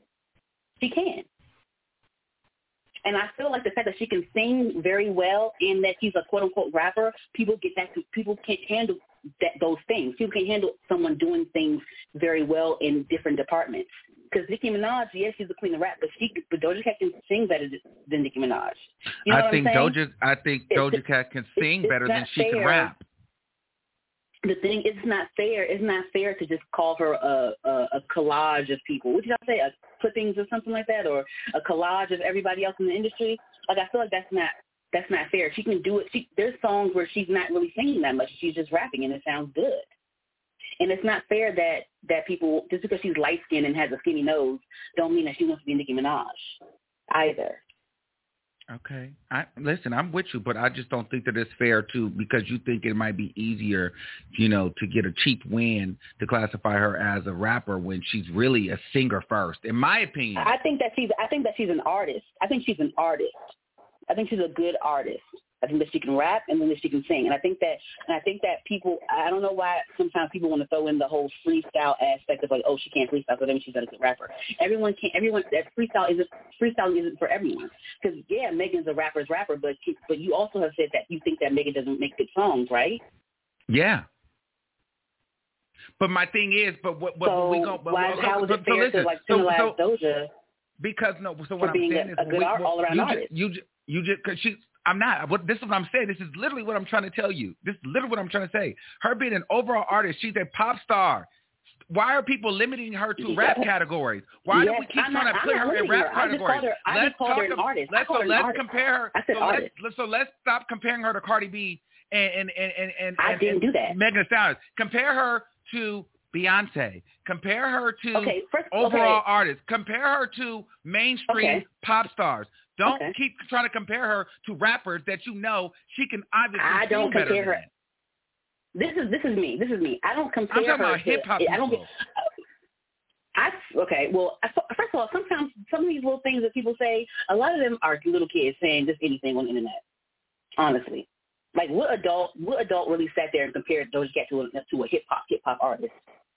And I feel like the fact that she can sing very well and that she's a quote unquote rapper, people can't handle those things. People can handle someone doing things very well in different departments. Because Nicki Minaj, yes, she's a queen of rap, but Doja Cat can sing better than Nicki Minaj. You know what I'm saying? I think Doja Cat can sing better than she can rap. The thing, it's not fair. It's not fair to just call her a collage of people. What did y'all say? Clippings or something like that, or a collage of everybody else in the industry. Like, I feel like that's not fair. She can do it. There's songs where she's not really singing that much. She's just rapping, and it sounds good. And it's not fair that people, just because she's light-skinned and has a skinny nose, don't mean that she wants to be Nicki Minaj either. Okay. Listen, I'm with you, but I just don't think that it's fair because you think it might be easier, to get a cheap win to classify her as a rapper when she's really a singer first, in my opinion. I think that she's an artist. I think she's an artist. I think she's a good artist. I think that she can rap and then that she can sing. And I think that people, I don't know why sometimes people want to throw in the whole freestyle aspect of like, oh, she can't freestyle, so that means she's not a good rapper. Everyone, that freestyling isn't for everyone. Because, yeah, Megan's a rapper, but you also have said that you think that Megan doesn't make good songs, right? Yeah. But my thing is, how is it fair to penalize Doja? Because so what I'm saying is, a good all-around artist. This is what I'm saying. This is literally what I'm trying to tell you. This is literally what I'm trying to say. Her being an overall artist, she's a pop star. Why are people limiting her to rap categories? Why do we keep trying to put her in rap categories? Let's compare her. I said artist. So let's stop comparing her to Cardi B and I didn't do that. Megan Thee Stallion. Compare her to Beyonce. Compare her to overall artists. Compare her to mainstream pop stars. Don't keep trying to compare her to rappers that she can obviously I don't better compare her. Than. This is me. I don't compare I'm talking her about hip-hop people. Well, first of all, sometimes some of these little things that people say, a lot of them are little kids saying just anything on the internet, honestly. Like, what adult really sat there and compared Doja Cat to a hip-hop artist?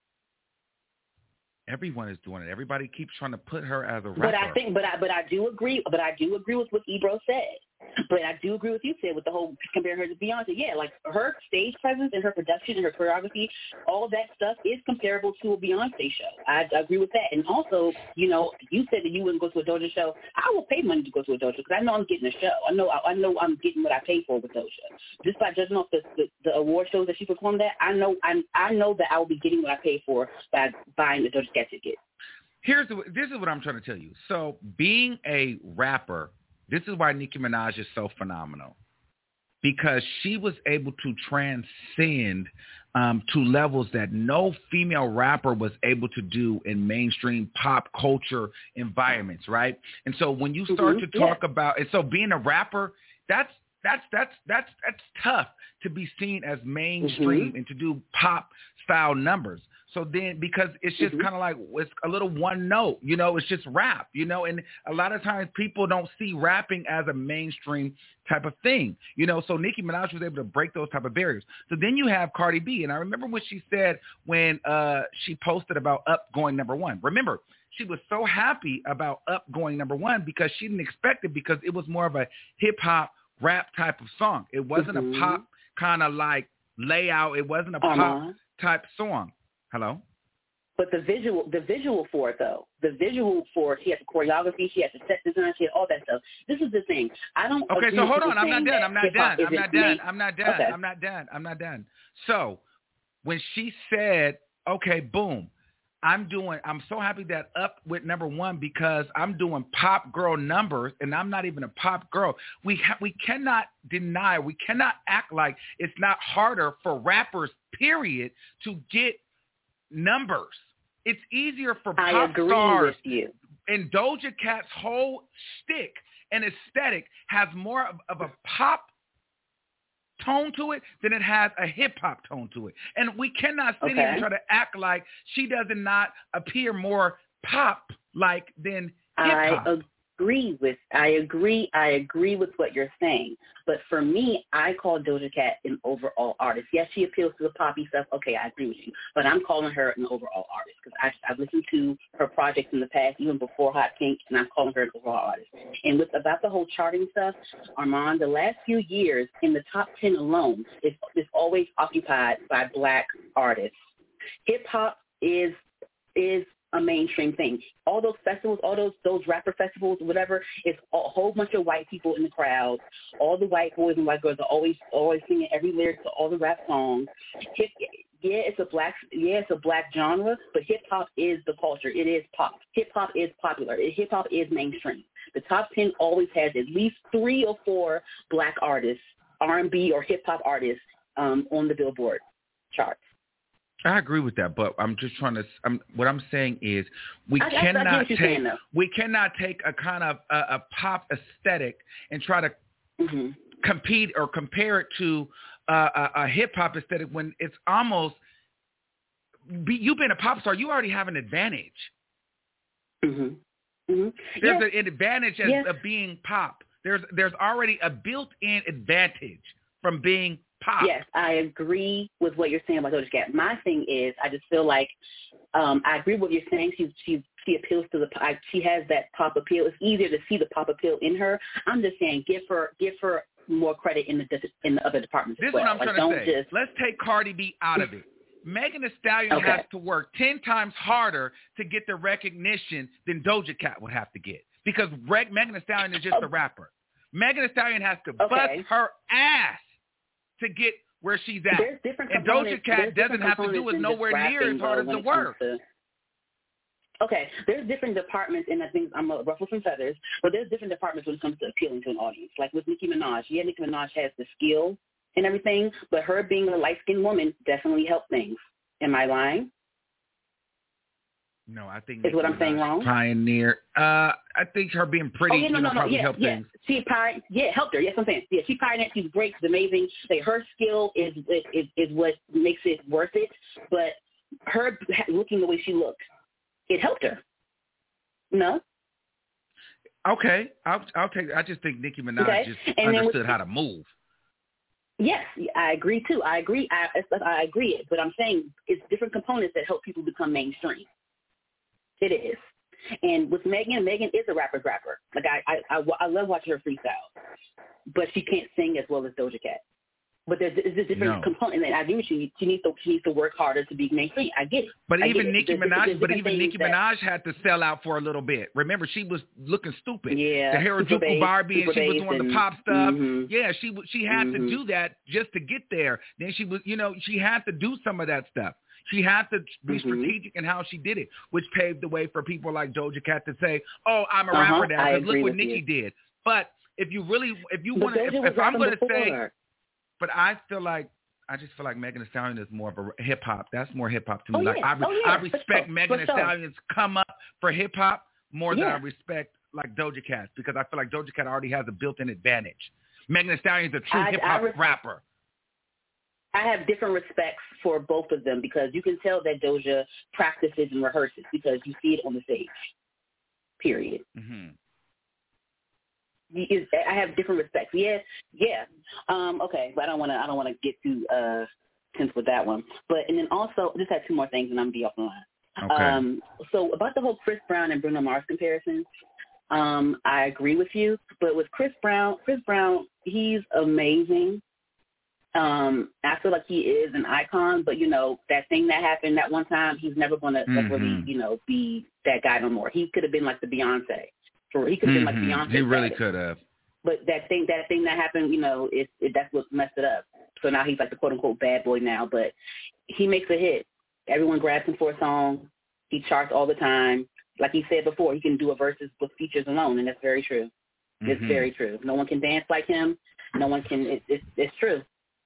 Everyone is doing it. Everybody keeps trying to put her as a rapper. But I do agree with what Ebro said. But I do agree with you said with the whole comparing her to Beyonce. Yeah, like her stage presence and her production and her choreography, all of that stuff is comparable to a Beyonce show. I agree with that. And also, you said that you wouldn't go to a Doja show. I will pay money to go to a Doja because I know I'm getting a show. I know I'm getting what I paid for with Doja. Just by judging off the award shows that she performed at, I know that I will be getting what I paid for by buying the Doja Cat ticket. This is what I'm trying to tell you. So being a rapper, this is why Nicki Minaj is so phenomenal, because she was able to transcend to levels that no female rapper was able to do in mainstream pop culture environments, right? And so when you start to talk about, and so being a rapper, that's tough to be seen as mainstream and to do pop style numbers. So then, because it's just kind of like, it's a little one note, it's just rap, and a lot of times people don't see rapping as a mainstream type of thing, so Nicki Minaj was able to break those type of barriers. So then you have Cardi B, and I remember what she said when she posted about Up going #1. Remember, she was so happy about Up going #1 because she didn't expect it, because it was more of a hip-hop rap type of song. It wasn't a pop kind of like layout. It wasn't a pop type song. Hello? But the visual for it, though, she had the choreography, she had the set design, she had all that stuff. This is the thing. I don't. Okay, so hold on. I'm not done. So when she said, okay, boom, I'm so happy that Up went #1 because I'm doing pop girl numbers, and I'm not even a pop girl. We cannot deny, we cannot act like it's not harder for rappers, period, to get numbers. It's easier for pop stars. With you. And Doja Cat's whole shtick and aesthetic has more of a pop tone to it than it has a hip-hop tone to it. And we cannot sit here and try to act like she does not appear more pop-like than hip-hop. I agree with what you're saying. But for me, I call Doja Cat an overall artist. Yes, she appeals to the poppy stuff. Okay, I agree with you. But I'm calling her an overall artist because I've listened to her projects in the past, even before Hot Pink, and I'm calling her an overall artist. And about the whole charting stuff, Armand, the last few years in the top 10 alone is always occupied by Black artists. Hip hop is a mainstream thing. All those festivals, all those rapper festivals, whatever, it's a whole bunch of white people in the crowd. All the white boys and white girls are always singing every lyric to all the rap songs. It's a black genre, but hip hop is the culture. It is pop. Hip hop is popular. Hip hop is mainstream. The top 10 always has at least 3 or 4 Black artists, R&B or hip hop artists, on the Billboard charts. I agree with that, but I'm just trying to. What I'm saying is, we cannot take a kind of a pop aesthetic and try to compete or compare it to a hip hop aesthetic when it's almost. You being a pop star, you already have an advantage. There's an advantage of being pop. There's already a built-in advantage from being pop. Yes, I agree with what you're saying about Doja Cat. My thing is, I just feel like I agree with what you're saying. She appeals to she has that pop appeal. It's easier to see the pop appeal in her. I'm just saying, give her more credit in the other departments. This is what I'm trying to say. Let's take Cardi B out of it. Megan Thee Stallion has to work 10 times harder to get the recognition than Doja Cat would have to get, because Megan Thee Stallion is just a rapper. Megan Thee Stallion has to bust her ass to get where she's at. And Doja Cat doesn't have to do it nowhere near as hard as the work. Okay, there's different departments, and I think I'm a ruffle some feathers, but there's different departments when it comes to appealing to an audience. Like with Nicki Minaj. Yeah, Nicki Minaj has the skill and everything, but her being a light-skinned woman definitely helped things. Am I lying? No, I think is what I'm saying wrong. Pioneer. I think her being pretty, probably helped things. She helped her. Yes, I'm saying. Yeah, she pioneered. She's great. She's amazing. Like, her skill is what makes it worth it. But her looking the way she looks, it helped her. No. Okay, I'll take. I just think Nicki Minaj just understood how to move. Yes, I agree too. I agree. I agree. But I'm saying it's different components that help people become mainstream. It is. And with Megan is a rapper's rapper. Like I love watching her freestyle, but she can't sing as well as Doja Cat. But there's a different component that I agree with you. She needs to work harder to be mainstream. I get it. But even Nicki Minaj had to sell out for a little bit. Remember, she was looking stupid. Yeah. The Harajuku Barbie, and she was doing the pop stuff. Yeah, she had to do that just to get there. Then she was, she had to do some of that stuff. She had to be strategic in how she did it, which paved the way for people like Doja Cat to say, "Oh, I'm a rapper now." Because look what Nicki did. But if I'm going to say. But I feel like Megan Thee Stallion is more of a hip hop. That's more hip hop to me. I respect Megan Thee Stallion's come up for hip hop more than I respect like Doja Cat, because I feel like Doja Cat already has a built-in advantage. Megan Thee Stallion's a true hip hop rapper. I have different respects for both of them, because you can tell that Doja practices and rehearses because you see it on the stage. Period. I have different respects. Yeah. Okay, but I don't want to get too tense with that one. But and then also, I just had two more things, and I'm gonna be off the line. Okay. So about the whole Chris Brown and Bruno Mars comparison, I agree with you. But with Chris Brown, he's amazing. I feel like he is an icon, but that thing that happened that one time, he's never gonna really be that guy no more. He could have been like the Beyonce. He could have been like Beyonce. He really could have. But that thing that happened, that's what messed it up. So now he's like the quote unquote bad boy now. But he makes a hit. Everyone grabs him for a song. He charts all the time. Like he said before, he can do a verses with features alone, and that's very true. It's very true. No one can dance like him. No one can. It's true.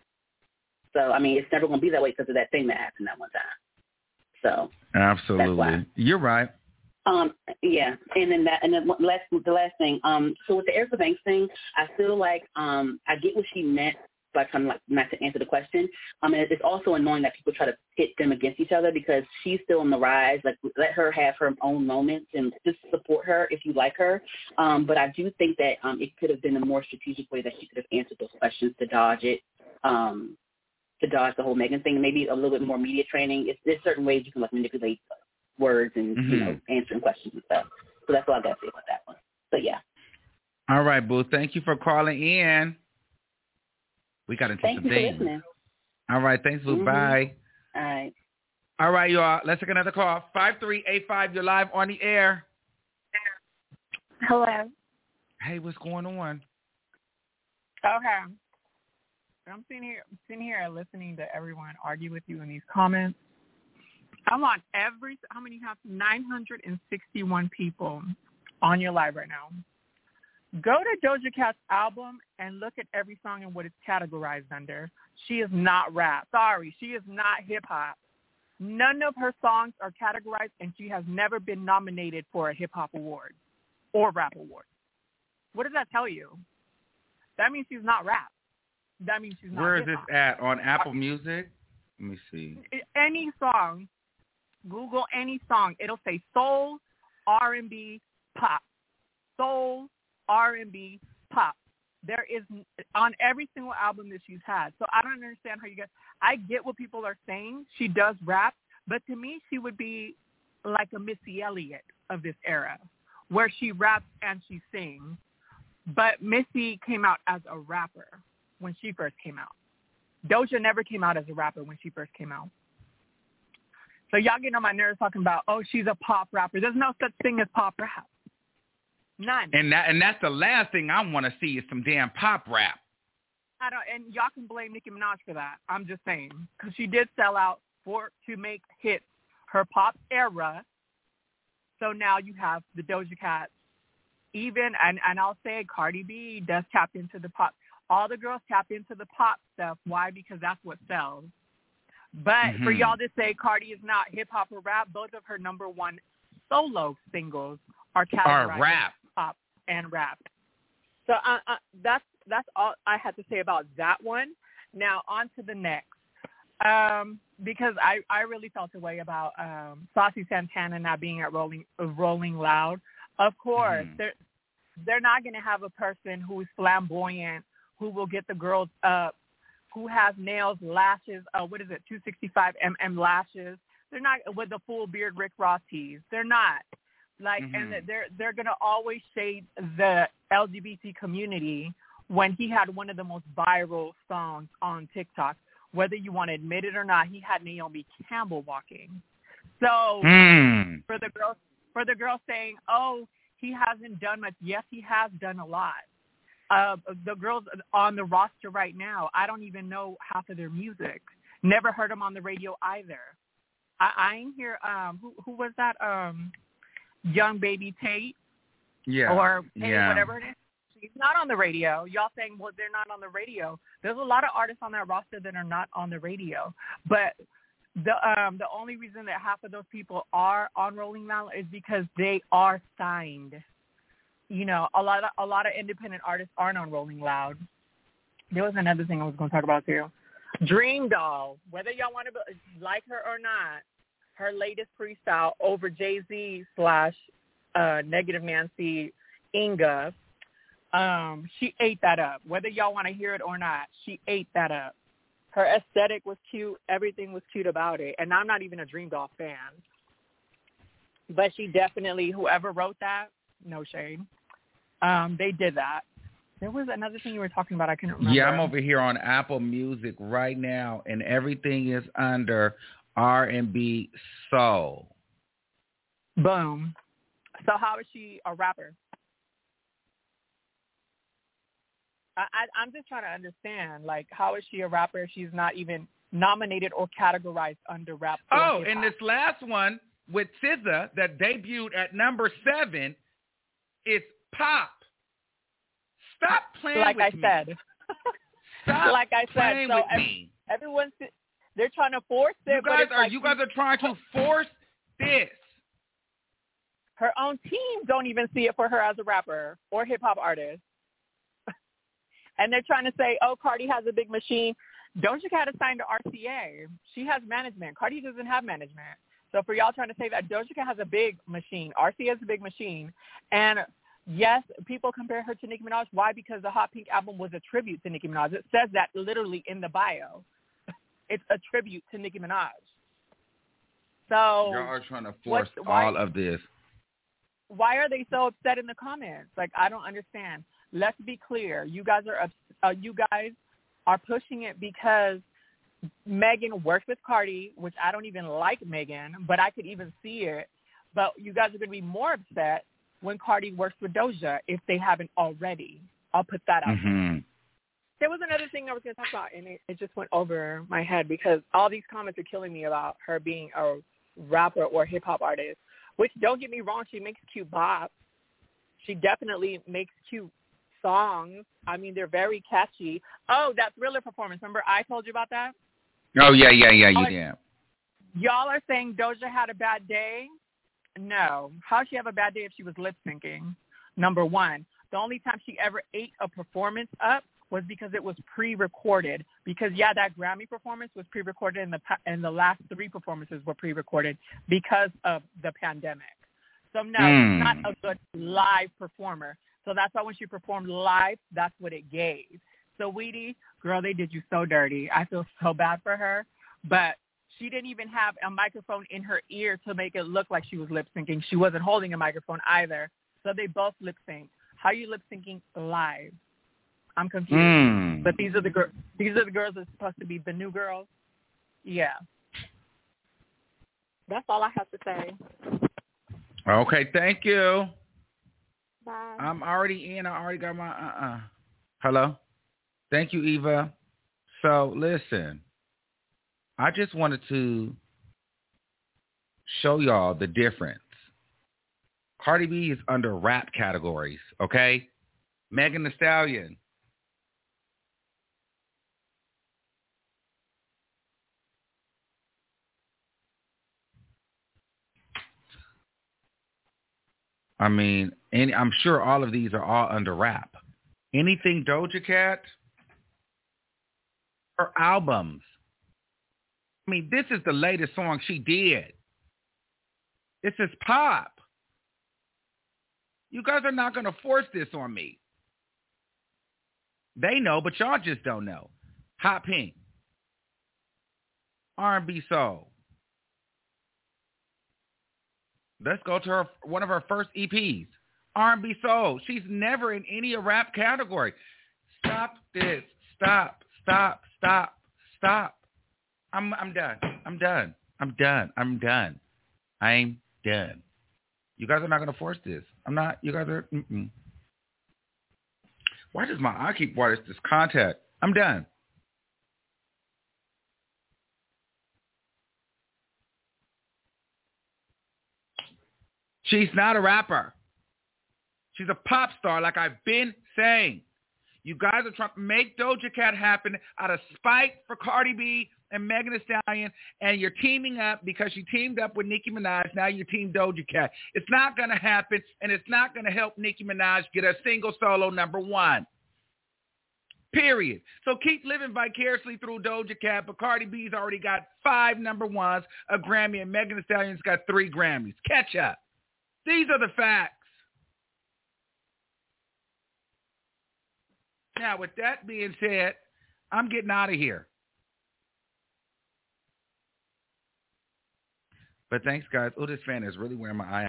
So I mean, it's never going to be that way because of that thing that happened that one time. So absolutely, you're right. Yeah, and then the last thing. So with the Erica Banks thing, I feel like I get what she meant by kind of like not to answer the question. And it's also annoying that people try to pit them against each other, because she's still on the rise. Like, let her have her own moments and just support her if you like her. But I do think that it could have been a more strategic way that she could have answered those questions to dodge it. To dodge the whole Megan thing, maybe a little bit more media training. There's certain ways you can like manipulate words and answering questions and stuff. So that's all I got to say about that one. But yeah. All right, Boo. Thank you for calling in. We got into some things. Thank you for listening. All right, thanks, Boo. Bye. All right. All right, y'all. Let's take another call. 5385. You're live on the air. Hello. Hey, what's going on? Okay. I'm sitting here listening to everyone argue with you in these comments. I'm on how many you have? 961 people on your live right now. Go to Doja Cat's album and look at every song and what it's categorized under. She is not rap. Sorry, she is not hip hop. None of her songs are categorized, and she has never been nominated for a hip-hop award or rap award. What does that tell you? That means she's not rap. That means she's not Where is hip-hop. this at? On Apple Music? Let me see. Any song, Google any song, it'll say soul, R&B, pop. Soul, R&B, pop. There is on every single album that she's had. So I don't understand how you get. I get what people are saying. She does rap, but to me, she would be like a Missy Elliott of this era, where she raps and she sings. But Missy came out as a rapper when she first came out. Doja never came out as a rapper when she first came out. So y'all getting on my nerves talking about, oh, she's a pop rapper. There's no such thing as pop rap. None. And that's the last thing I want to see is some damn pop rap. I don't, and y'all can blame Nicki Minaj for that. I'm just saying, because she did sell out to make hits her pop era. So now you have the Doja Cat, even, and I'll say Cardi B does tap into the pop. All the girls tap into the pop stuff. Why? Because that's what sells. But for y'all to say Cardi is not hip hop or rap, both of her number one solo singles are categorized rap. Pop and rap. So that's all I had to say about that one. Now on to the next, because I really felt a way about Saucy Santana not being at Rolling Loud. Of course, they're not going to have a person who is flamboyant, who will get the girls up, who has nails, lashes. 265 lashes. They're not with the full beard Rick Ross tees. They're not. And they're going to always shade the LGBT community when he had one of the most viral songs on TikTok. Whether you want to admit it or not, he had Naomi Campbell walking. So for the girls saying, oh, he hasn't done much. Yes, he has done a lot. The girls on the roster right now, I don't even know half of their music. Never heard them on the radio either. I ain't hear, who was that? Young Baby Tate, or Tate, whatever it is. She's not on the radio. Y'all saying, well, they're not on the radio. There's a lot of artists on that roster that are not on the radio. But the only reason that half of those people are on Rolling Loud is because they are signed. You know, a lot of independent artists aren't on Rolling Loud. There was another thing I was going to talk about too. Dream Doll, whether y'all want to like her or not, her latest freestyle over Jay-Z / Negative Nancy Inga, she ate that up. Whether y'all want to hear it or not, she ate that up. Her aesthetic was cute. Everything was cute about it. And I'm not even a Dream Doll fan. But she definitely, whoever wrote that, no shade, they did that. There was another thing you were talking about. I couldn't remember. Yeah, I'm over here on Apple Music right now, and everything is under R&B soul. Boom. So how is she a rapper? I'm just trying to understand, like, how is she a rapper if she's not even nominated or categorized under rap? Oh, and this last one with SZA that debuted at number 7 is pop. Stop playing like with I me. Said. Stop like I said. playing So with me. Everyone's they're trying to force it. You guys are trying to force this. Her own team don't even see it for her as a rapper or hip hop artist. And they're trying to say, oh, Cardi has a big machine. Doja Cat is signed to RCA. She has management. Cardi doesn't have management. So for y'all trying to say that Doja Cat has a big machine, RCA is a big machine. And yes, people compare her to Nicki Minaj. Why? Because the Hot Pink album was a tribute to Nicki Minaj. It says that literally in the bio. It's a tribute to Nicki Minaj. So y'all are trying to force all of this. Why are they so upset in the comments? Like, I don't understand. Let's be clear. You guys are pushing it because Megan works with Cardi, which I don't even like Megan, but I could even see it. But you guys are going to be more upset when Cardi works with Doja if they haven't already. I'll put that out. There was another thing I was going to talk about, and it just went over my head because all these comments are killing me about her being a rapper or hip-hop artist, which, don't get me wrong, she makes cute bop. She definitely makes cute songs. I mean, they're very catchy. Oh, that Thriller performance. Remember I told you about that? Oh, yeah, you did. Y'all are saying Doja had a bad day? No. How'd she have a bad day if she was lip syncing? Number one, the only time she ever ate a performance up was because it was pre-recorded. Because, yeah, that Grammy performance was pre-recorded, and the last 3 performances were pre-recorded because of the pandemic. So, no, she's not a good live performer. So that's why when she performed live, that's what it gave. So, Weedy, girl, they did you so dirty. I feel so bad for her. But she didn't even have a microphone in her ear to make it look like she was lip syncing. She wasn't holding a microphone either. So they both lip synced. How are you lip syncing live? I'm confused. But these are the girls. These are the girls that's supposed to be the new girls. Yeah. That's all I have to say. Okay, thank you. Bye. I'm already in. I already got my Hello? Thank you, Eva. So, listen. I just wanted to show y'all the difference. Cardi B is under rap categories, okay? Megan Thee Stallion. I mean, I'm sure all of these are all under rap. Anything Doja Cat, her albums. I mean, this is the latest song she did. This is pop. You guys are not going to force this on me. They know, but y'all just don't know. Hot Pink. R&B Soul. Let's go to one of her first EPs. R&B Soul. She's never in any rap category. Stop this. Stop. I'm done. I'm done. You guys are not going to force this. I'm not. You guys are. Why does my eye keep watering this contact? I'm done. She's not a rapper. She's a pop star, like I've been saying. You guys are trying to make Doja Cat happen out of spite for Cardi B and Megan Thee Stallion, and you're teaming up because she teamed up with Nicki Minaj. Now you're Team Doja Cat. It's not going to happen, and it's not going to help Nicki Minaj get a single solo #1. Period. So keep living vicariously through Doja Cat, but Cardi B's already got 5 #1s, a Grammy, and Megan Thee Stallion's got 3 Grammys. Catch up. These are the facts. Now, with that being said, I'm getting out of here. But thanks, guys. Oh, this fan is really wearing my eye out.